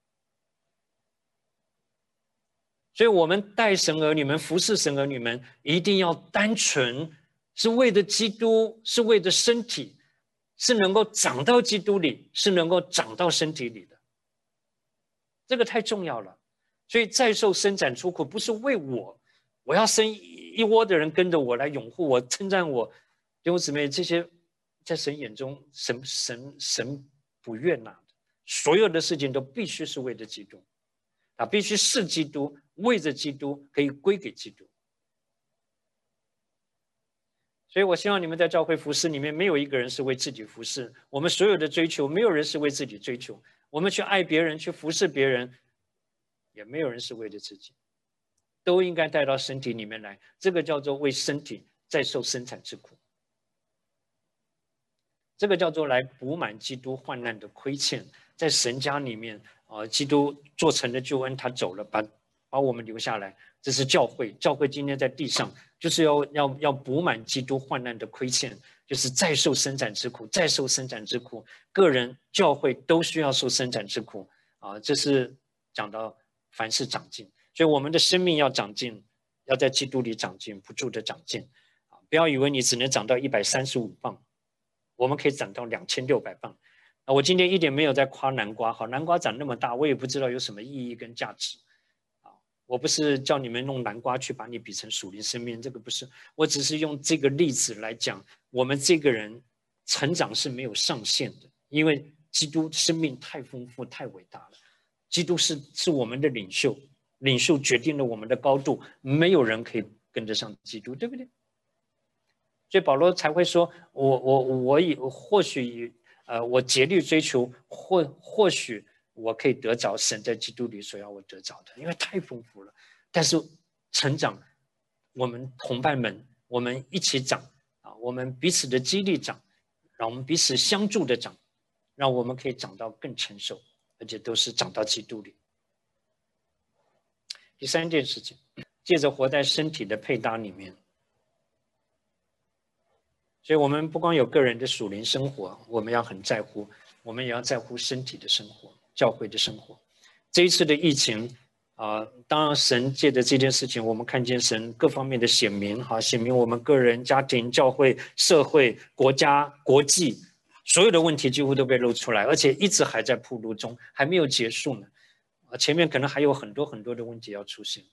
所以我们带神儿女们、服侍神儿女们，一定要单纯，是为了基督，是为了身体，是能够长到基督里，是能够长到身体里的。这个太重要了。所以再受伸展出苦，不是为我，我要生一窝的人跟着我来拥护我、称赞我。弟兄姊妹，这些在神眼中，神神神不悦纳的。所有的事情都必须是为了基督。啊，必须是基督，为着基督，可以归给基督。所以我希望你们在教会服侍里面，没有一个人是为自己服侍。我们所有的追求，没有人是为自己追求。我们去爱别人，去服侍别人，也没有人是为了自己，都应该带到身体里面来。这个叫做为身体再受生产之苦。这个叫做来补满基督患难的亏欠，在神家里面啊、呃，基督做成了救恩，他走了，把把我们留下来。这是教会，教会今天在地上就是要要要补满基督患难的亏欠，就是再受生产之苦，再受生产之苦。个人、教会都需要受生产之苦啊、呃，这是讲到凡事长进，所以我们的生命要长进，要在基督里长进，不住的长进啊！不要以为你只能长到一百三十五磅。我们可以长到两千六百磅。我今天一点没有在夸南瓜，好，南瓜长那么大，我也不知道有什么意义跟价值。我不是叫你们用南瓜去把你比成属灵生命，这个不是。我只是用这个例子来讲，我们这个人成长是没有上限的，因为基督生命太丰富、太伟大了。基督是是我们的领袖，领袖决定了我们的高度，没有人可以跟得上基督，对不对？所以保罗才会说，我我我以或许呃我竭力追求，或或许我可以得着神在基督里所要我得着的，因为太丰富了。但是成长，我们同伴们，我们一起长啊，我们彼此的激励长，让我们彼此相助的长，让我们可以长到更成熟，而且都是长到基督里。第三件事情，借着活在身体的配搭里面。所以我们不光有个人的属灵生活，我们要很在乎我们也要在乎身体的生活，教会的生活。这一次的疫情啊、呃，当然神借着这件事情，我们看见神各方面的显明，哈，显明我们个人、家庭、教会、社会、国家、国际所有的问题几乎都被露出来，而且一直还在暴露中，还没有结束呢。啊，前面可能还有很多很多的问题要出现。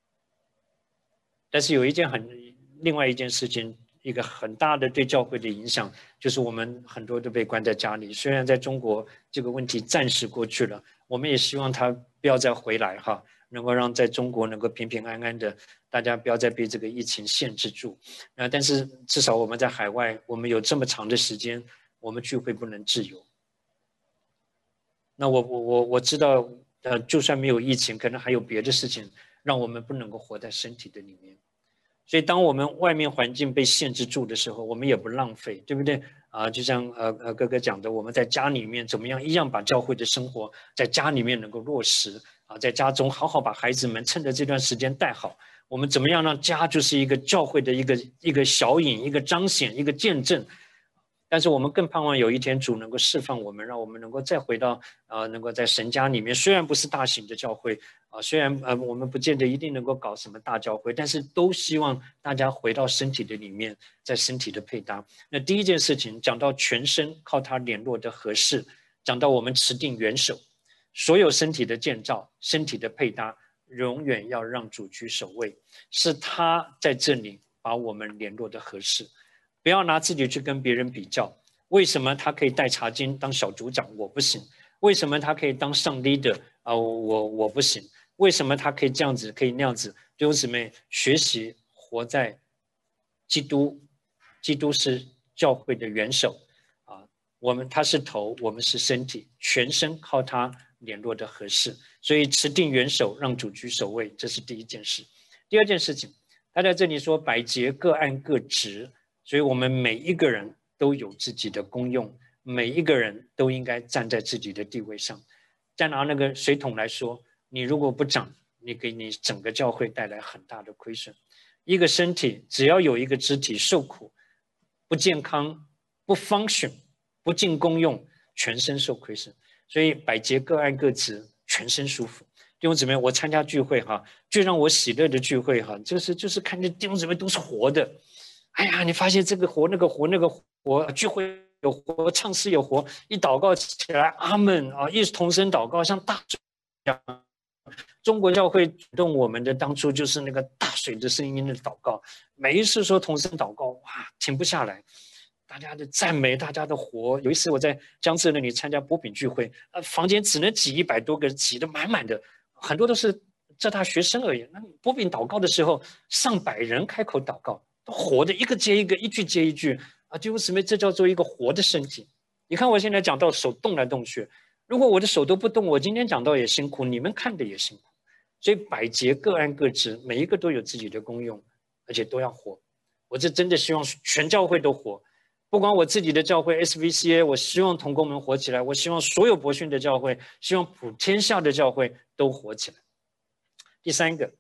但是有一件很另外一件事情，一个很大的对教会的影响，就是我们很多都被关在家里。虽然在中国这个问题暂时过去了，我们也希望它不要再回来哈，能够让在中国能够平平安安的，大家不要再被这个疫情限制住。啊，但是至少我们在海外，我们有这么长的时间，我们聚会不能自由。那我我我我知道，呃，就算没有疫情，可能还有别的事情让我们不能够活在身体的里面。所以，当我们外面环境被限制住的时候，我们也不浪费，对不对？啊，就像呃呃哥哥讲的，我们在家里面怎么样，一样把教会的生活在家里面能够落实啊，在家中好好把孩子们趁着这段时间带好。我们怎么样让家就是一个教会的一个一个小影、一个彰显、一个见证？但是我们更盼望有一天主能够释放我们，让我们能够再回到啊、呃，能够在神家里面，虽然不是大型的教会啊、呃，虽然呃我们不见得一定能够搞什么大教会，但是都希望大家回到身体的里面，在身体的配搭。那第一件事情讲到全身靠它联络的合适，讲到我们持定元首，所有身体的建造、身体的配搭，永远要让主居首位，是他在这里把我们联络的合适。不要拿自己去跟别人比较，为什么他可以带茶经当小组长，我不行？为什么他可以当上 leader 啊、呃？我我不行？为什么他可以这样子，可以那样子？弟兄姊妹，学习活在基督，基督是教会的元首啊，我们他是头，我们是身体，全身靠他联络的合适，所以持定元首，让主居首位，这是第一件事。第二件事情，他在这里说百节各按各职。所以我们每一个人都有自己的功用，每一个人都应该站在自己的地位上。再拿那个水桶来说，你如果不长，你给你整个教会带来很大的亏损。一个身体只要有一个肢体受苦、不健康、不 function、不尽功用，全身受亏损。所以百节各按各职，全身舒服。弟兄姊妹，我参加聚会哈，最让我喜乐的聚会哈，就是就是看见弟兄姊妹都是活的。哎呀，你发现这个活那个活那个活，聚会有活，唱诗有活，一祷告起来，阿门啊，一同声祷告，像大水一样。中国教会主动我们的当初就是那个大水的声音的祷告，每一次说同声祷告，哇，停不下来，大家的赞美，大家的活。有一次我在江浙那里参加波饼聚会，呃，房间只能挤一百多个人，挤得满满的，很多都是浙大学生而已。那波饼祷告的时候，上百人开口祷告。活的一个接一个，一句接一句啊！弟兄姊妹，这叫做一个活的身体。你看我现在讲到手动来动去，如果我的手都不动，我今天讲到也辛苦，你们看的也辛苦。所以百节各按各职，每一个都有自己的功用，而且都要活。我这真的希望全教会都活，不管我自己的教会 S V C A， 我希望同工们活起来，我希望所有博训的教会，希望普天下的教会都活起来。第三个。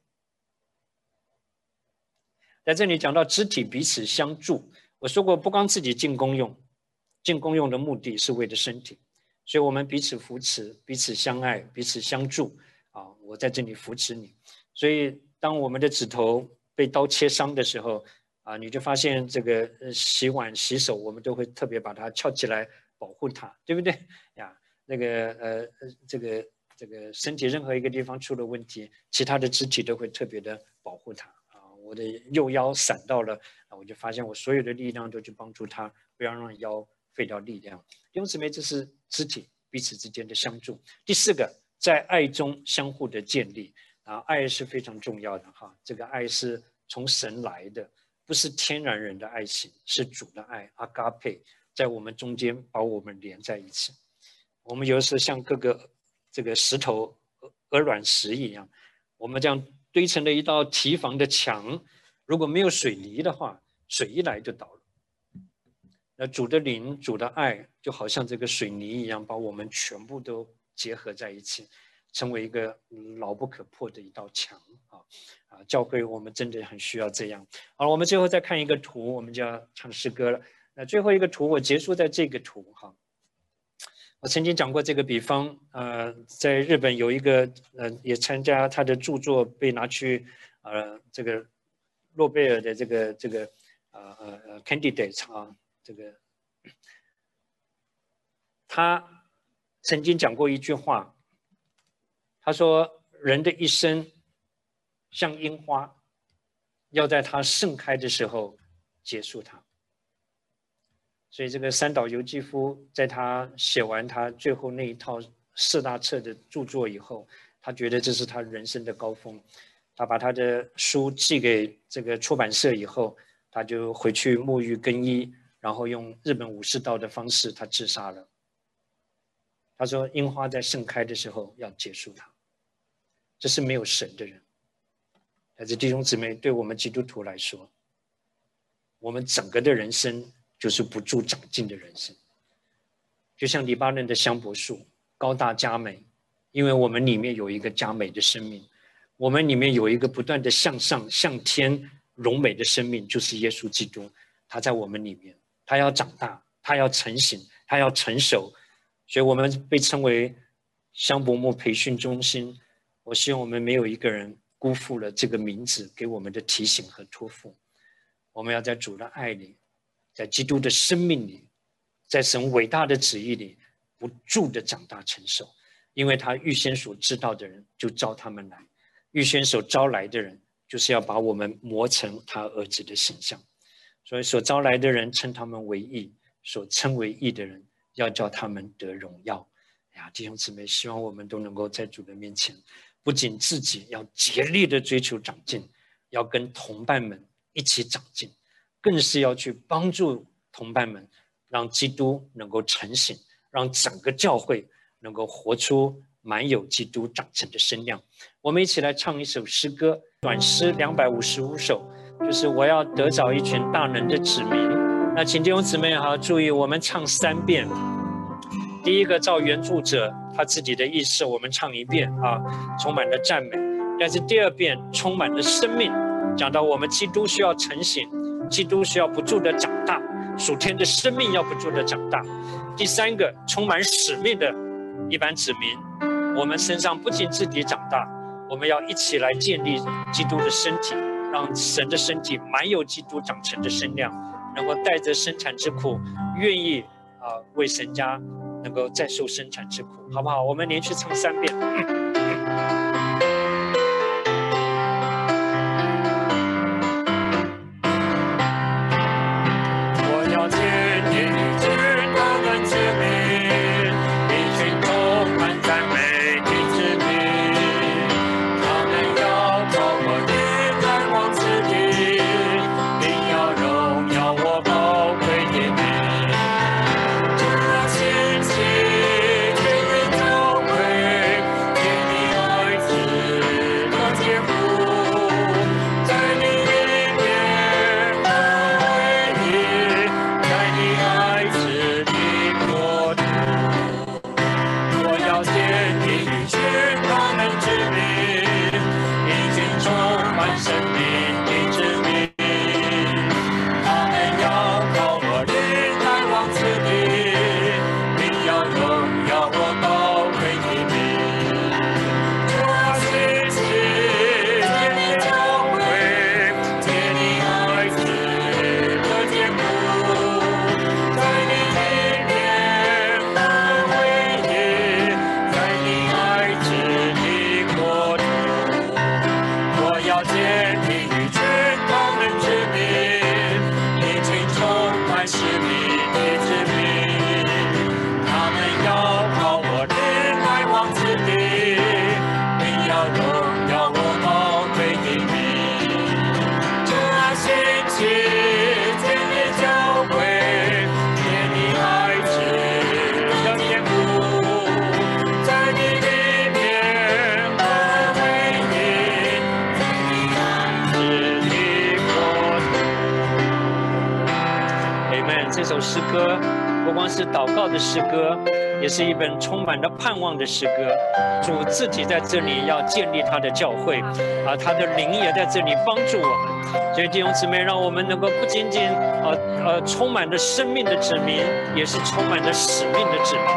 在这里讲到肢体彼此相助，我说过不光自己尽功用，尽功用的目的是为了身体，所以我们彼此扶持，彼此相爱，彼此相助啊！我在这里扶持你，所以当我们的指头被刀切伤的时候啊，你就发现这个洗碗洗手，我们都会特别把它翘起来保护它，对不对呀？那个呃这个这个身体任何一个地方出了问题，其他的肢体都会特别的保护它。我的右腰闪到了，我就发现我所有的力量都去帮助他，不要让腰废掉力量。弟兄姊妹，这是肢体彼此之间的相助。第四个，在爱中相互的建立啊，爱是非常重要的哈。这个爱是从神来的，不是天然人的爱情，是主的爱，阿嘎佩在我们中间把我们连在一起。我们有的时候像各个这个石头、鹅卵石一样，我们这样堆成了一道堤防的墙，如果没有水泥的话，水一来就倒了。那主的灵、主的爱，就好像这个水泥一样，把我们全部都结合在一起，成为一个牢不可破的一道墙啊！啊，教会我们真的很需要这样。好，我们最后再看一个图，我们就要唱诗歌了。那最后一个图，我结束在这个图哈。 我曾经讲过这个比方，呃，在日本有一个呃，也参加他的著作被拿去呃这个诺贝尔的这个这个呃呃呃 candidate 啊，这个他曾经讲过一句话，他说人的一生像樱花，要在它盛开的时候结束它。所以这个三岛由纪夫在他写完他最后那一套四大册的著作以后，他觉得这是他人生的高峰。他把他的书寄给这个出版社以后，他就回去沐浴更衣，然后用日本武士道的方式，他自杀了。他说：“樱花在盛开的时候要结束它。”这是没有神的人。但是弟兄姊妹，对我们基督徒来说，我们整个的人生就是不住长进的人生，就像黎巴嫩的香柏树，高大佳美，因为我们里面有一个佳美的生命，我们里面有一个不断的向上向天荣美的生命，就是耶稣基督，他在我们里面，他要长大，他要成型，他要成熟，所以我们被称为香柏木培训中心。我希望我们没有一个人辜负了这个名字给我们的提醒和托付。我们要在主的爱里，在基督的生命里，在神伟大的旨意里不住的长大成熟，因为他预先所知道的人就召他们来，预先所招来的人就是要把我们磨成他儿子的形象。所以所招来的人称他们为义，所称为义的人要叫他们得荣耀。哎呀，弟兄姊妹，希望我们都能够在主的面前，不仅自己要竭力的追求长进，要跟同伴们一起长进，更是要去帮助同伴们，让基督能够成型，让整个教会能够活出满有基督长成的身量。我们一起来唱一首诗歌，短诗两百五十五首，就是我要得着一群大能的子民。那请弟兄姊妹好注意，我们唱三遍。第一个照原著者他自己的意思，我们唱一遍啊，充满了赞美。但是第二遍充满了生命，讲到我们基督需要成型，基督需要不住的长大，属天的生命要不住的长大。第三个充满使命的一般子民，我们身上不仅自己长大，我们要一起来建立基督的身体，让神的身体满有基督长成的身量，能够带着生产之苦，愿意啊、呃、为神家能够再受生产之苦，好不好？我们连续唱三遍。我要建立一群大能子民，一群充满赞美的子民，他们要照我的在往此地，并要荣耀我宝贵的名。诗歌不光是祷告的诗歌，也是一本充满了盼望的诗歌。主自己在这里要建立他的教会，啊，他的灵也在这里帮助我们。所以弟兄姊妹，让我们能够不仅仅呃呃充满了生命的子民，也是充满了使命的子民。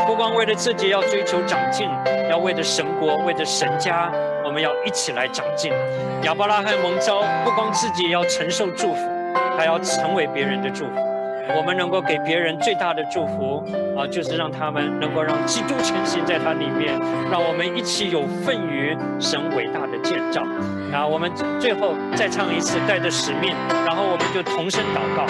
不光为了自己要追求长进，要为了神国，为了神家，我们要一起来长进。亚伯拉罕蒙召，不光自己要承受祝福，还要成为别人的祝福。我们能够给别人最大的祝福啊，就是让他们能够让基督成型在他里面，让我们一起有份于神伟大的建造。啊，我们最后再唱一次，带着使命，然后我们就同声祷告。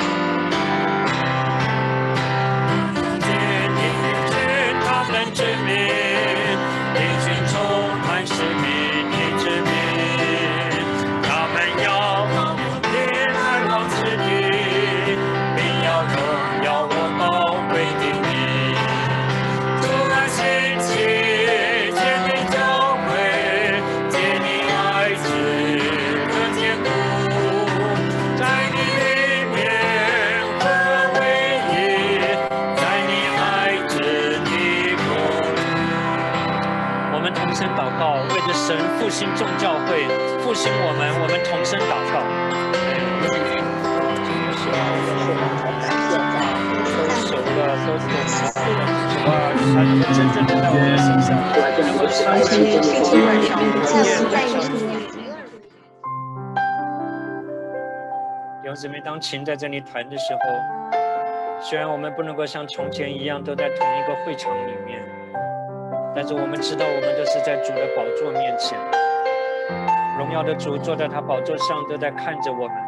他们之名，一群充满使命的之名，他们要恋爱王之地，并要荣耀我宝贵的名。主啊，兴起建立教会，建立爱子的坚固，在你里面合而为一，在你爱子的国度。我们同声祷告，为着神复兴众教会，复兴我们，我们同声祷告。都熟了，都懂了，主啊，他真正的在我们的身上，能够长期的去弟兄姊妹，当琴在这里弹的时候，虽然我们不能够像从前一样都在同一个会场里面，但是我们知道我们都是在主的宝座面前，荣耀的主坐在他宝座上，都在看着我们。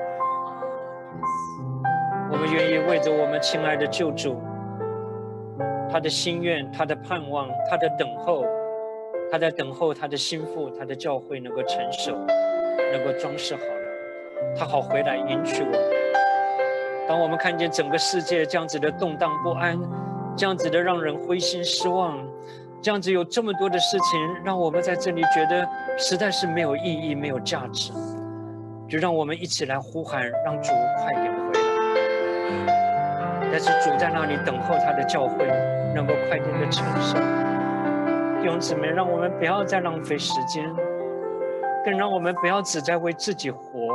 我们愿意为着我们亲爱的救主，他的心愿，他的盼望，他的等候，他在等候他的心腹，他的教会能够成熟，能够装饰好了，他好回来迎娶我们。当我们看见整个世界这样子的动荡不安，这样子的让人灰心失望，这样子有这么多的事情让我们在这里觉得实在是没有意义，没有价值，就让我们一起来呼喊，让主快点回来。但是主在那里等候他的教会能够快点的成熟。弟兄姊妹，让我们不要再浪费时间，更让我们不要只在为自己活，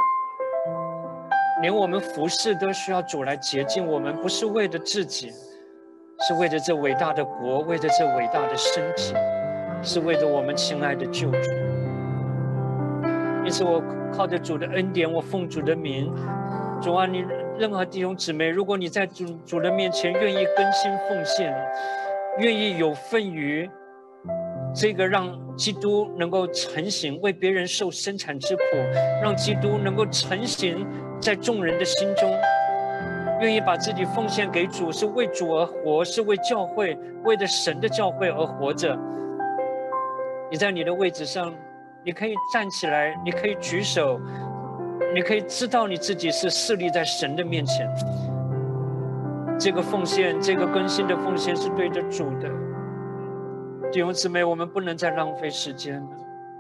连我们服侍都需要主来洁净我们，不是为了自己，是为了这伟大的国，为了这伟大的身体，是为了我们亲爱的救主。因此我靠着主的恩典，我奉主的名，主啊，你任何弟兄姊妹，如果你在主主的面前愿意更新奉献，愿意有份于这个让基督能够成型，为别人受生产之苦，让基督能够成型在众人的心中，愿意把自己奉献给主，是为主而活，是为教会，为了神的教会而活着。你在你的位置上，你可以站起来，你可以举手，你可以知道你自己是侍立在神的面前。这个奉献，这个更新的奉献是对着主的。弟兄姊妹，我们不能再浪费时间了。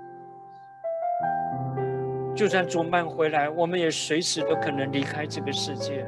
就算主慢回来，我们也随时都可能离开这个世界。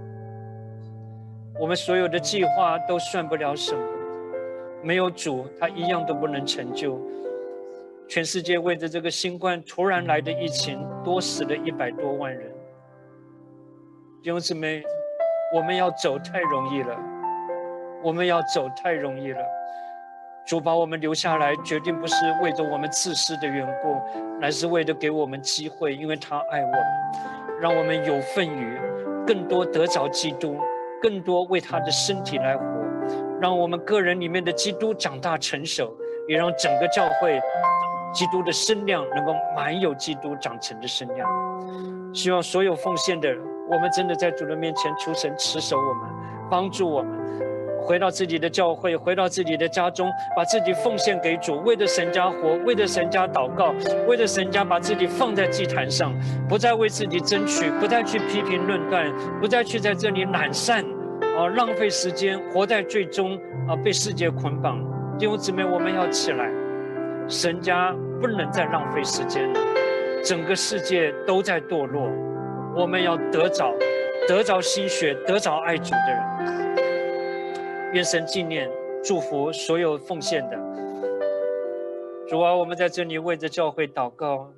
我们所有的计划都算不了什么，没有主，他一样都不能成就。全世界为着这个新冠突然来的疫情，多死了一百多万人。弟兄姊妹，我们要走太容易了，我们要走太容易了。主把我们留下来，决定不是为着我们自私的缘故，乃是为了给我们机会，因为他爱我们，让我们有份于更多得着基督，更多为他的身体来活，让我们个人里面的基督长大成熟，也让整个教会基督的身量能够满有基督长成的身量。希望所有奉献的人，我们真的在主的面前求神持守我们，帮助我们回到自己的教会，回到自己的家中，把自己奉献给主，为了神家活，为了神家祷告，为了神家把自己放在祭坛上，不再为自己争取，不再去批评论断，不再去在这里懒散啊，浪费时间，活在最终啊被世界捆绑。弟兄姊妹，我们要起来，神家不能再浪费时间了，整个世界都在堕落，我们要得着得着心血，得着爱主的人。愿神纪念祝福所有奉献的。主啊，我们在这里为着教会祷告，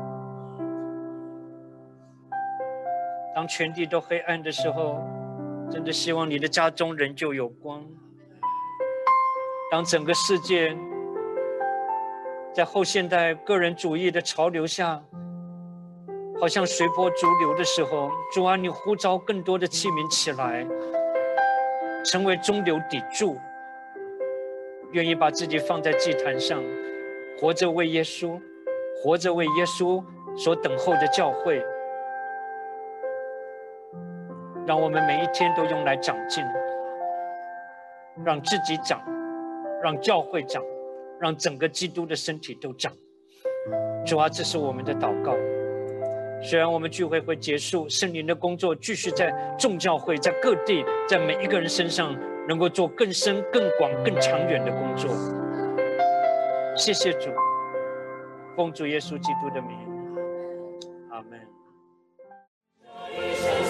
当全地都黑暗的时候， 真的希望你的家中仍旧有光。当整个世界在后现代个人主义的潮流下，好像随波逐流的时候，主啊，你呼召更多的器皿起来，成为中流砥柱，愿意把自己放在祭坛上，活着为耶稣，活着为耶稣所等候的教会，让我们每一天都用来长进，让自己长，让教会长，让整个基督的身体都长。主啊，这是我们的祷告。虽然我们聚会会结束，圣灵的工作继续在众教会，在各地，在每一个人身上能够做更深、更广、更长远的工作。谢谢主，奉主耶稣基督的名，阿们。